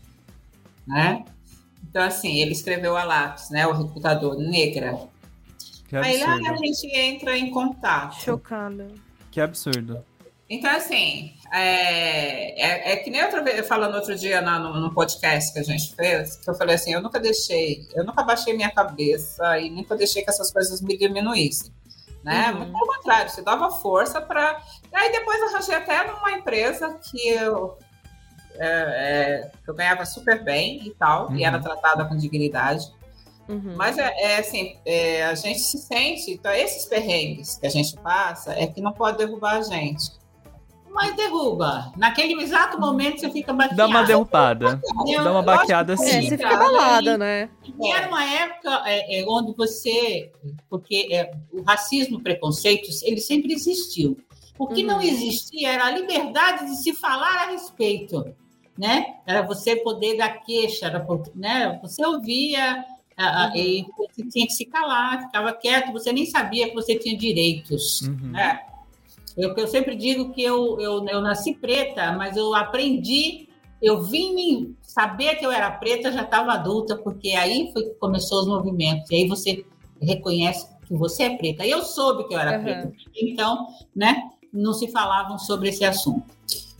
né? Então, assim, ele escreveu a lápis, né? O recrutador, negra. Que Aí lá a absurdo. gente entra em contato. Chocada. Que absurdo. Então, assim, é, é, é que nem outra vez, falando outro dia na, no, no podcast que a gente fez, que eu falei assim, eu nunca deixei, eu nunca baixei minha cabeça e nunca deixei que essas coisas me diminuíssem, né? Uhum. Muito pelo contrário, você dava força para... Aí depois eu arranjei até numa empresa que eu, é, é, eu ganhava super bem e tal, Uhum. e era tratada com dignidade. Uhum. Mas é, é assim, é, a gente se sente, então esses perrengues que a gente passa é que não pode derrubar a gente. Mas derruba. Naquele exato momento você fica baqueado. Dá uma derrupada. Eu- Dá uma baqueada É, assim. você fica abalada, né? E era uma época é, é, onde você... Porque é, o racismo, preconceitos, ele sempre existiu. O que Uhum. não existia era a liberdade de se falar a respeito, né? Era você poder dar queixa, era, né? Você ouvia... Ah, Uhum. E você tinha que se calar, ficava quieto, você nem sabia que você tinha direitos. Uhum. Né? Eu, eu sempre digo que eu, eu, eu nasci preta, mas eu aprendi, eu vim me saber que eu era preta, já estava adulta, porque aí foi que começou os movimentos, e aí você reconhece que você é preta. E eu soube que eu era Uhum. preta, então, né, não se falavam sobre esse assunto.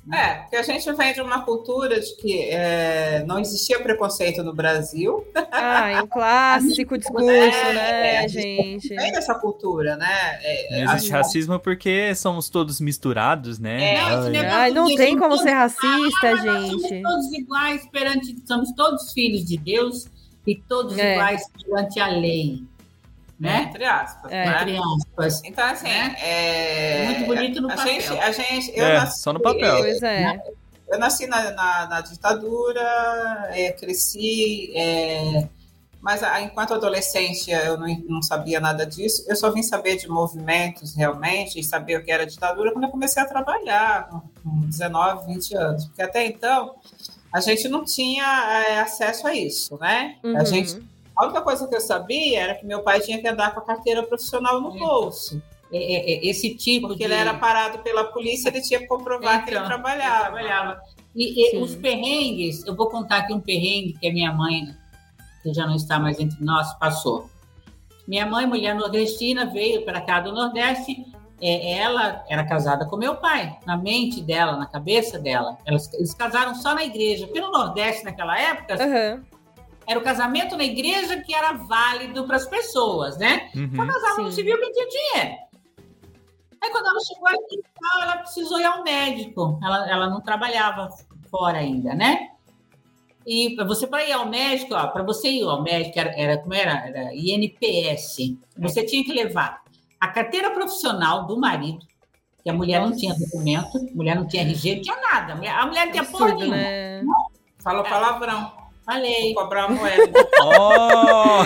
É, porque a gente vem de uma cultura de que é, não existia preconceito no Brasil. Ah, o clássico discurso, É, né, é, a gente? Vem dessa cultura, né? É, Não existe as- racismo porque somos todos misturados, né? É. Não, esse Ai, negócio Ai, não de tem somos como todos ser racista, iguais, nós gente. Somos todos iguais perante, somos todos filhos de Deus e todos É. iguais perante a lei, né? Entre aspas, É. né? Entre aspas. Então, assim, Né? é... Muito bonito no a papel. Gente, a gente, eu É, nasci, só no papel. Pois é. Eu nasci na, na, na ditadura, é, cresci, é, mas a, enquanto adolescente eu não, não sabia nada disso. Eu só vim saber de movimentos realmente e saber o que era ditadura quando eu comecei a trabalhar, com, com dezenove, vinte anos. Porque até então a gente não tinha é, acesso a isso, né? Uhum. A gente, a única coisa que eu sabia era que meu pai tinha que andar com a carteira profissional no bolso. É, é, é, esse tipo Porque de... ele era parado pela polícia, ele tinha que comprovar que ele Então, trabalhava. ele trabalhava. E, e Sim. os perrengues, eu vou contar aqui um perrengue que a minha mãe, que já não está mais entre nós, passou. Minha mãe, mulher nordestina, veio para cá do Nordeste. É, ela era casada com meu pai, na mente dela, na cabeça dela. Elas, eles casaram só na igreja. Porque no Nordeste, naquela época, Aham. era o casamento na igreja que era válido para as pessoas, né? Uhum. Só casava no Sim. civil quem tinha dinheiro. Aí, quando ela chegou aqui, ela precisou ir ao médico. Ela, ela não trabalhava fora ainda, né? E para você para ir ao médico, para você ir ao médico, era, era como era? Era I N P S. Você tinha que levar a carteira profissional do marido, que a mulher não tinha documento, a mulher não tinha R G, não tinha nada. A mulher, a mulher não tinha porra Absurdo, nenhuma. né? Falou palavrão. Falei. Vou cobrar a moeda. Oh!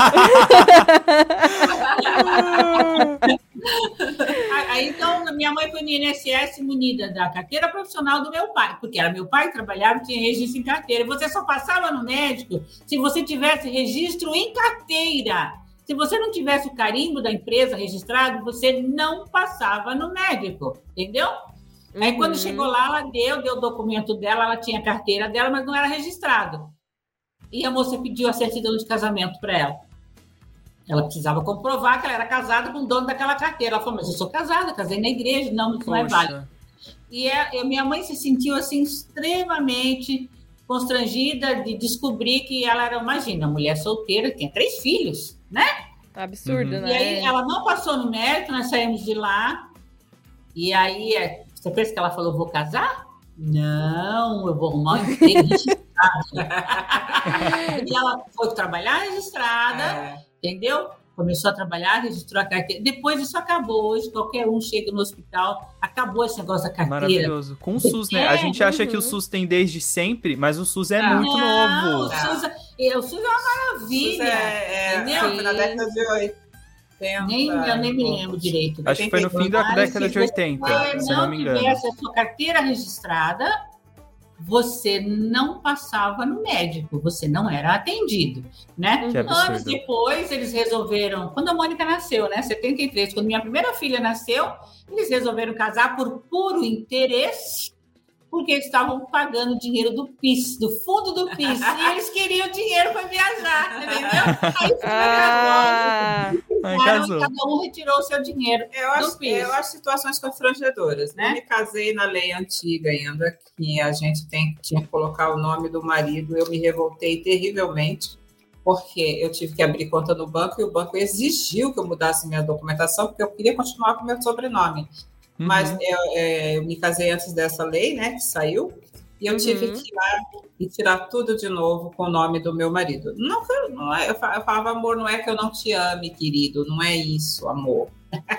Aí, então, minha mãe foi no I N S S munida da carteira profissional do meu pai, porque era meu pai que trabalhava e tinha registro em carteira. E você só passava no médico se você tivesse registro em carteira. Se você não tivesse o carimbo da empresa registrado, você não passava no médico, entendeu? Aí, quando Uhum. chegou lá, ela deu, deu o documento dela, ela tinha a carteira dela, mas não era registrado. E a moça pediu a certidão de casamento para ela. Ela precisava comprovar que ela era casada com o dono daquela carteira. Ela falou, mas eu sou casada, casei na igreja. Não, isso não é válido. Poxa. E a, minha mãe se sentiu, assim, extremamente constrangida de descobrir que ela era, imagina, mulher solteira, tinha três filhos, né? Absurdo, Uhum. né? E aí ela não passou no mérito, nós saímos de lá. E aí, você pensa que ela falou, vou casar? Não, eu vou arrumar um emprego registrado. E ela foi trabalhar registrada, É. entendeu? Começou a trabalhar, registrou a carteira. Depois isso acabou. Hoje qualquer um chega no hospital, acabou esse negócio da carteira. Maravilhoso. Com o SUS, né? É, A gente acha uhum. que o SUS tem desde sempre, mas o SUS é Não. muito Não, novo. O SUS, é- o SUS é uma Isso maravilha. é, é, entendeu? foi na década de oitenta. Nem, eu nem me lembro direito. Acho que foi no fim da Mas década se de oitenta, você se eu não me engano. tivesse a sua carteira registrada, você não passava no médico, você não era atendido, né? Que Anos absurdo. depois, eles resolveram, quando a Mônica nasceu, né, setenta e três, quando minha primeira filha nasceu, eles resolveram casar por puro interesse, porque eles estavam pagando dinheiro do PIS, do fundo do PIS, e eles queriam dinheiro para viajar, entendeu? Aí foi Ah, Ai, casou, casou. e cada um retirou o seu dinheiro. Eu acho, PIS. eu acho situações constrangedoras, né? Eu me casei na lei antiga ainda, que a gente tem, tinha que colocar o nome do marido. Eu me revoltei terrivelmente, porque eu tive que abrir conta no banco e o banco exigiu que eu mudasse minha documentação, porque eu queria continuar com meu sobrenome. Uhum. Mas eu, é, eu me casei antes dessa lei, né, que saiu, e eu tive Uhum. que ir lá e tirar tudo de novo com o nome do meu marido. Não, foi- não é, eu fa- eu falava, amor, não é que eu não te ame, querido, não é isso, amor.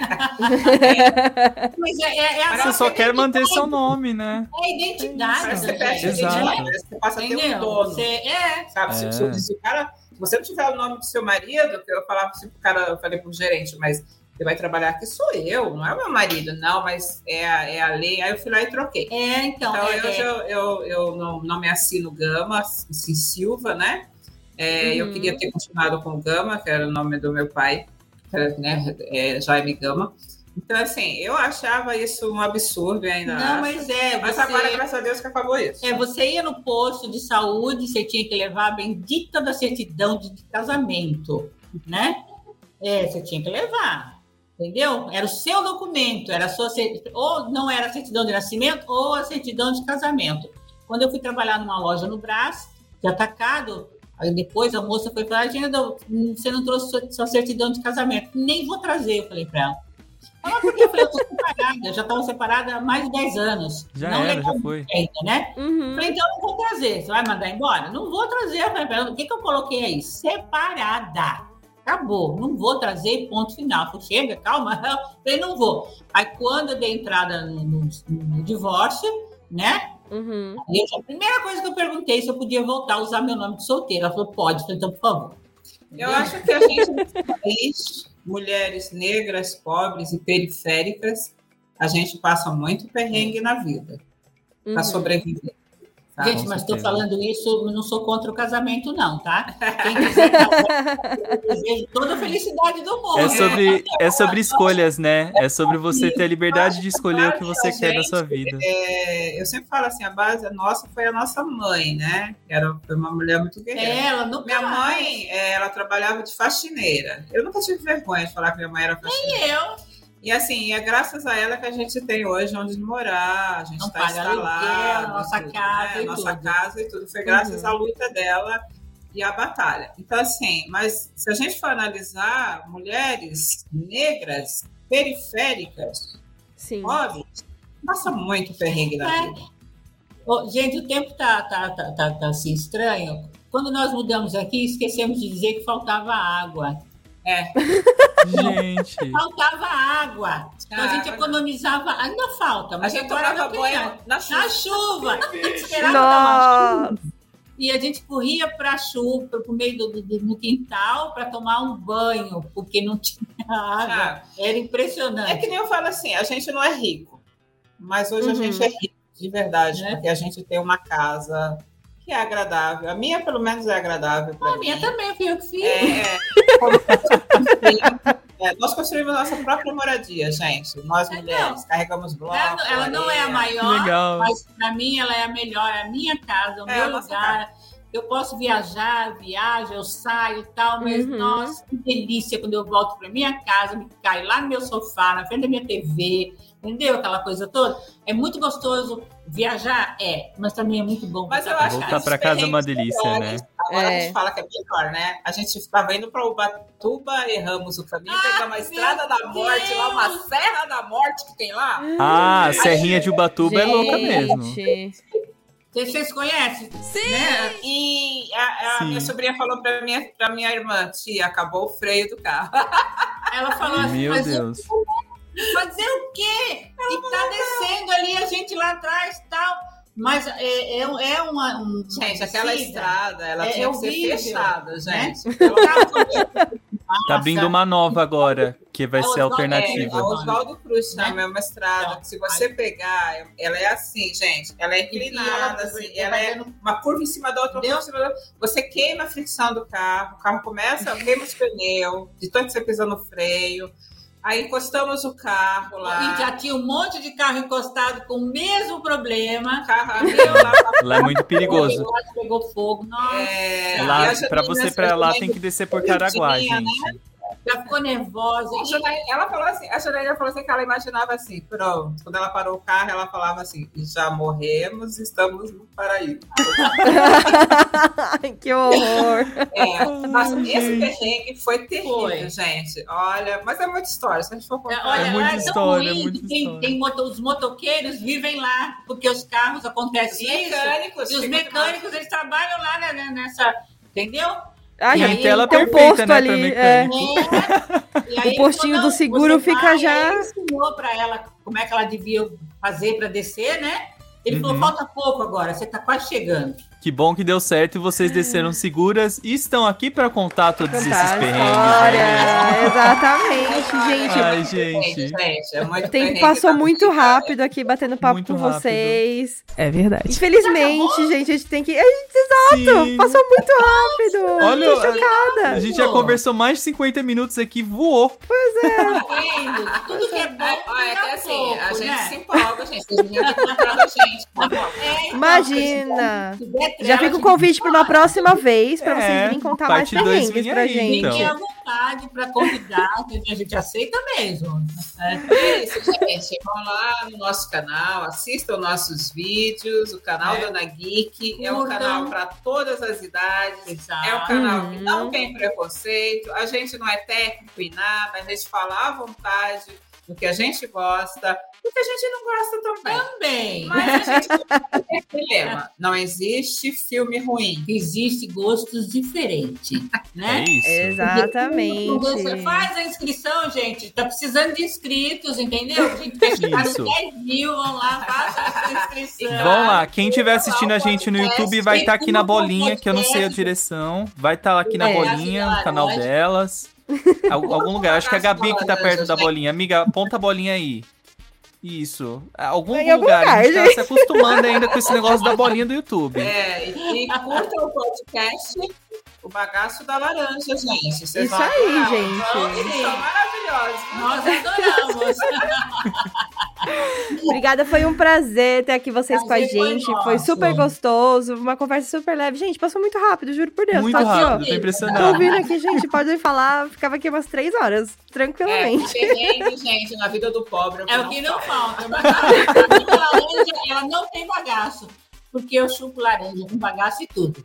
Mas é, é, é a Você nossa só quer manter identidade, seu nome, né? É a identidade. Parece que da você perde gente, a Exato. identidade, parece que você passa a ter um Entendeu? dono. Você é. Sabe, se, se eu É. disse, o cara, se você não tiver o nome do seu marido, que eu falava assim pro cara, eu falei pro gerente, mas você vai trabalhar aqui, sou eu, não é o meu marido, não, mas é a, é a lei. Aí eu fui lá e troquei. É, então. Então, é, hoje é, eu, eu, eu não, não me assino Gama, assim, Silva, né? É, Eu Uhum. queria ter continuado com Gama, que era o nome do meu pai, que era, né, é, Jaime Gama. Então, assim, eu achava isso um absurdo e ainda Não, acho. mas é. Mas Você, agora, graças a Deus, que acabou isso. é, você ia no posto de saúde, você tinha que levar a bendita da certidão de casamento, né? É, você tinha que levar. Entendeu? Era o seu documento, era a sua, ou não era a certidão de nascimento ou a certidão de casamento. Quando eu fui trabalhar numa loja no Brás, de atacado, aí depois a moça foi falar, você não trouxe sua, sua certidão de casamento. Nem vou trazer, eu falei para ela. Ela, por quê? Eu falei, eu tô separada, eu já estava separada há mais de dez anos. Já não era, já foi. Ainda, né? Uhum. Eu falei, então eu não vou trazer, você vai mandar embora? Não vou trazer. Eu falei pra ela, o que, que eu coloquei aí? Separada. Acabou, não vou trazer, ponto final. Eu falei, chega, calma. Eu falei, não vou. Aí quando eu dei entrada no, no, no divórcio, né? Uhum. Aí eu, a primeira coisa que eu perguntei se eu podia voltar a usar meu nome de solteira. Ela falou, pode. Eu falei, então, por favor. Eu acho que a gente, mulheres negras, pobres e periféricas, a gente passa muito perrengue na vida Uhum. para sobreviver. Tá? Gente, Com mas estou certeza. falando isso, eu não sou contra o casamento, não, tá? Quem quiser casar, eu desejo toda a felicidade do mundo. É sobre, é sobre escolhas, né? É sobre você ter a liberdade de escolher o que você A quer da gente, sua vida. É, eu sempre falo assim, a base nossa foi a nossa mãe, né? Que era, foi uma mulher muito guerreira. Ela nunca Minha mais. mãe, é, ela trabalhava de faxineira. Eu nunca tive vergonha de falar que minha mãe era faxineira. E eu E assim, é graças a ela que a gente tem hoje onde morar, a gente Não está paga instalado. aluguel, nossa tudo, casa né? e Nossa tudo. casa e tudo. Foi graças Uhum. à luta dela e à batalha. Então, assim, mas se a gente for analisar, mulheres negras, periféricas, Sim. pobres, passa muito perrengue na É. vida. Ô, gente, o tempo tá, tá, tá, tá, tá assim estranho. Quando nós mudamos aqui, esquecemos de dizer que faltava água. É, Gente, Faltava água. Então a gente Ah, economizava. Ainda falta, a mas gente agora tomava não tem banho água. na chuva. Na chuva. A gente esperava dar uma Nossa. e a gente corria para a chuva, para o meio do, do, no quintal, para tomar um banho, porque não tinha água. Ah, Era impressionante. é que nem eu falo assim, a gente não é rico, mas hoje Uhum. a gente é rico, de verdade, Né? porque a gente tem uma casa que é agradável. A minha, pelo menos, é agradável para A mim. minha também, fui eu que fiz. É, é, nós construímos nossa própria moradia, gente. Nós mulheres carregamos blocos. Ela, não- ela não é a areia. que maior, legal. mas para mim ela é a melhor. É a minha casa, o É, meu a nossa lugar. Eu posso viajar, viajo, eu saio e tal, mas Uhum. nossa, que delícia quando eu volto para minha casa, me caio lá no meu sofá, na frente da minha T V, entendeu? Aquela coisa toda. É muito gostoso viajar, é, mas também é muito bom Mas eu voltar acho pra Voltar que casa. pra casa é uma delícia, né? Agora a É. gente fala que é melhor, né? A gente estava indo para Ubatuba, erramos o caminho, Ah, pegamos a Estrada meu da Morte, lá uma Deus! Serra da Morte que tem lá. Ah, a Serrinha de Ubatuba é louca mesmo. Gente. Vocês, vocês conhecem? Sim! Né? E a, a Sim. minha sobrinha falou para minha, pra minha irmã, tia, acabou o freio do carro. Ela falou assim, Meu mas Deus. fazer o quê? E tá descendo ali a gente lá atrás e tal. Mas é, é, é uma, um, Gente, aquela descida. estrada, ela É tinha que ser horrível, fechada, gente. O carro Tá abrindo uma nova agora, que vai É ser a Oswaldo- É, alternativa. a Oswaldo Cruz Né? chama, é uma estrada Então, que se você pegar, ela é assim, gente, ela é inclinada, assim, ela é uma curva em cima da outra, uma curva em cima da outra. Você queima a fricção do carro, o carro começa, queima os pneus, de tanto que você pisa no freio. Aí encostamos o carro lá. E já tinha um monte de carro encostado com o mesmo problema. O carro abriu lá pra Lá é muito perigoso. Pegou fogo. Nossa, É, Lá, e a pra Janine, você ir pra lá a tem que descer por Caraguá, Tinha, né? gente. já ficou nervosa. A Janaína, ela falou assim, a Janaína falou assim que ela imaginava assim, pronto, quando ela parou o carro, ela falava assim, já morremos, estamos no paraíso. Ai, que horror. É, nossa, Ai, esse gente. perrengue foi terrível, Foi. gente. Olha, mas é muita história, se a gente for É, contar. Olha, É lá muita é tão história, é ruim muita que tem, história. tem moto- os motoqueiros vivem lá, porque os carros Os acontecem isso. mecânicos. E os ficam mecânicos, eles trabalham lá né, né, nessa. Entendeu? Ah, E já aí, tem tela tem um perfeita, posto né, ali. pra É. mecânico. É. E aí, O postinho quando do seguro você fica vai, já- Ele ensinou para ela como é que ela devia fazer para descer, né? Ele Uhum. falou: falta pouco agora, você tá quase chegando. Que bom que deu certo e vocês desceram seguras e estão aqui pra contar todos esses Contar a perrengues. história. né? Exatamente, gente. Ai, Gente, gente. gente, é muito O tempo perrengue, passou tá? muito rápido aqui, batendo papo Muito com rápido. vocês. É verdade. Infelizmente, gente, a gente tem que. A gente, exato! Sim. Passou muito rápido. Olha, Tô chocada. A gente já conversou mais de cinquenta minutos aqui, voou. Tá vendo? Tudo que é bom. É, ó, é que dá assim, pouco, a gente né? se empolga, gente. Vocês deviam ter comprado a gente. Tá bom? É, então, Imagina! Se der Já trela, fica o gente, convite para uma próxima vez, para É, vocês virem contar mais parte dois perrengues vem pra aí, gente. então. fiquem à vontade para convidar, que a gente aceita mesmo. É isso, gente. Vão lá no nosso canal, assistam nossos vídeos. O canal É. Dona Geek é um Curtam. canal para todas as idades. Exato. É um canal que Uhum. não tem preconceito. A gente não é técnico em nada. A gente fala à vontade do que a gente gosta, do que a gente não gosta também. Também. Mas a gente não tem problema. Não existe filme ruim. Existe gostos diferentes, né? É isso. Exatamente. Você faz a inscrição, gente. Tá precisando de inscritos, entendeu? A gente quer chegar nos Isso. dez mil, vão lá, faça a inscrição. Vão lá, quem estiver assistindo a gente no YouTube vai estar aqui na bolinha, que eu não sei a direção. Vai estar aqui na É. bolinha, no canal delas. Al- Algum lugar, acho que a Gabi que tá perto da bolinha. Amiga, aponta a bolinha aí. Isso. Algum Em algum lugar. A gente lugar, tá se acostumando ainda com esse negócio da bolinha do YouTube. É, e, e curtam o podcast O Bagaço da Laranja, gente. Vocês Isso vão aí, adorar. gente. Eles são maravilhosos. Nós adoramos. Obrigada, foi um prazer ter aqui vocês com a Prazer foi gente. Foi, nosso. super gostoso, uma conversa super leve. Gente, passou muito rápido, juro por Deus. Muito Tô aqui, ó. rápido, tô Tô impressionado. ouvindo aqui, gente, pode falar, ficava aqui umas três horas, É, tranquilamente. perrengue, gente, na vida do pobre. É o que não falta. Mas a minha laranja, ela não tem bagaço. Porque eu chupo laranja com bagaço e tudo.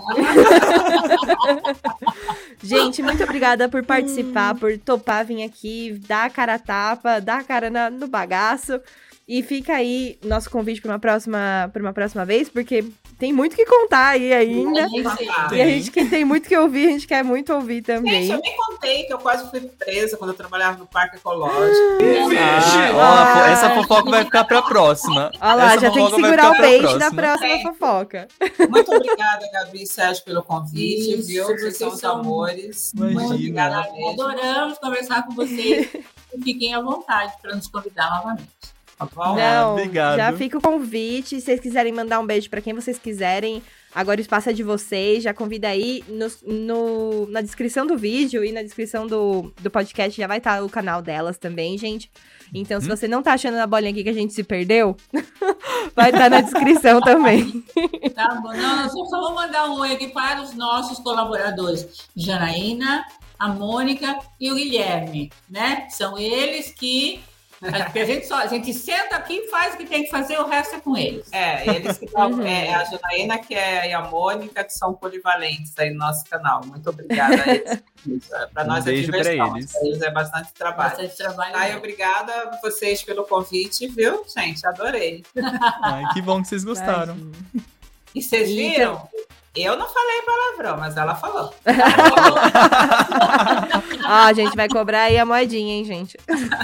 Gente, muito obrigada por participar, por topar vir aqui, dar a cara a tapa, dar a cara na- no bagaço. E fica aí nosso convite para uma próxima, para uma próxima vez, porque tem muito que contar aí ainda. Gente, E a gente que tem muito que ouvir, a gente quer muito ouvir também. Gente, eu nem contei que eu quase fui presa quando eu trabalhava no Parque Ecológico. Ah, ó, a fo- essa fofoca vai ficar pra próxima. Olha lá, Essa já tem que fofoca vai segurar ficar o pra bait da próxima. próxima É. fofoca. Muito obrigada, Gabi e Sérgio, pelo convite, Isso, viu? Vocês vocês são os são- amores. Imagina. Muito obrigada mesmo. adoramos conversar com vocês. E fiquem à vontade para nos convidar novamente. Tá bom? Não, obrigado. já fica o convite. Se vocês quiserem mandar um beijo pra quem vocês quiserem, agora o espaço é de vocês. Já convida aí. No, no- na descrição do vídeo e na descrição do, do podcast já vai estar o canal delas também, gente. Então, se Uhum. você não tá achando na bolinha aqui que a gente se perdeu, vai estar na descrição também. Tá bom? Não, eu só só vou mandar um oi aqui para os nossos colaboradores. Janaína, a Mônica e o Guilherme, né? São eles que... Porque a gente, só, a gente senta aqui e faz o que tem que fazer, o resto é com eles. É, eles que estão. Uhum. É a Janaína que é, e a Mônica, que são polivalentes aí no nosso canal. Muito obrigada a eles. Para Um nós é beijo pra diversão. eles. Pra eles é bastante trabalho. Bastante trabalho. Ai, obrigada a vocês pelo convite, viu, gente? Adorei. Ai, que bom que vocês gostaram. E vocês Eita. viram? Eu não falei palavrão, mas ela falou. Ah, a gente vai cobrar aí a moedinha, hein, gente.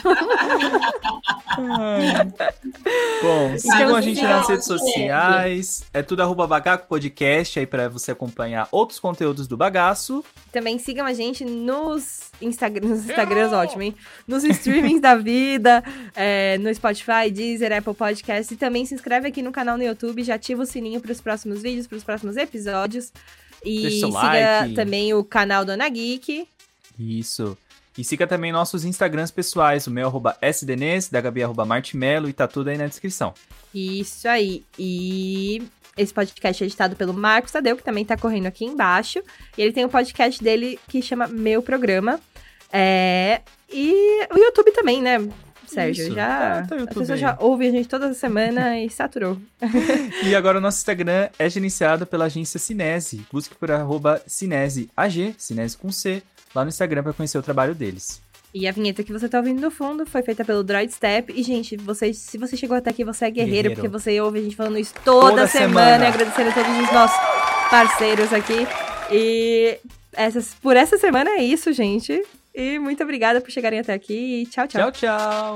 Ai. Bom, sigam a gente legal, nas redes gente. sociais. É tudo arroba Bagaco Podcast aí pra você acompanhar outros conteúdos do Bagaço. Também sigam a gente nos, Instagram, nos Instagrams, ótimo, hein? Nos streamings da vida, é, no Spotify, Deezer, Apple Podcast. E também se inscreve aqui no canal no YouTube, já ativa o sininho para os próximos vídeos, para os próximos episódios. E Deixa seu siga like. também o canal Dona Geek. Isso. E siga também nossos Instagrams pessoais, o meu arroba sdnes, da Gabi arroba martimelo, e tá tudo aí na descrição. Isso aí. E esse podcast é editado pelo Marcos Tadeu, que também tá correndo aqui embaixo. E ele tem um podcast dele que chama Meu Programa. É... E o YouTube também, né, Sérgio? Isso. Já... Ah, tá o As YouTube pessoas aí. já ouvem a gente toda semana e saturou. E agora o nosso Instagram é gerenciado pela agência Cinese. Busque por arroba Cinese A G, Cinese com C, lá no Instagram para conhecer o trabalho deles. E a vinheta que você tá ouvindo no fundo foi feita pelo Droid Step. E, gente, você, se você chegou até aqui, você é guerreiro, Guerreiro. porque você ouve a gente falando isso toda, Toda semana. semana. E agradecendo a todos os nossos parceiros aqui. E essas, por essa semana é isso, gente. E muito obrigada por chegarem até aqui. E tchau, tchau. Tchau, tchau!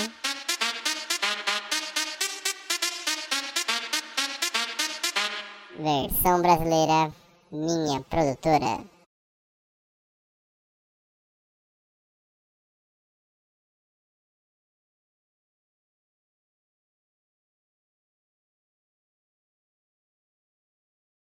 Versão brasileira, minha produtora.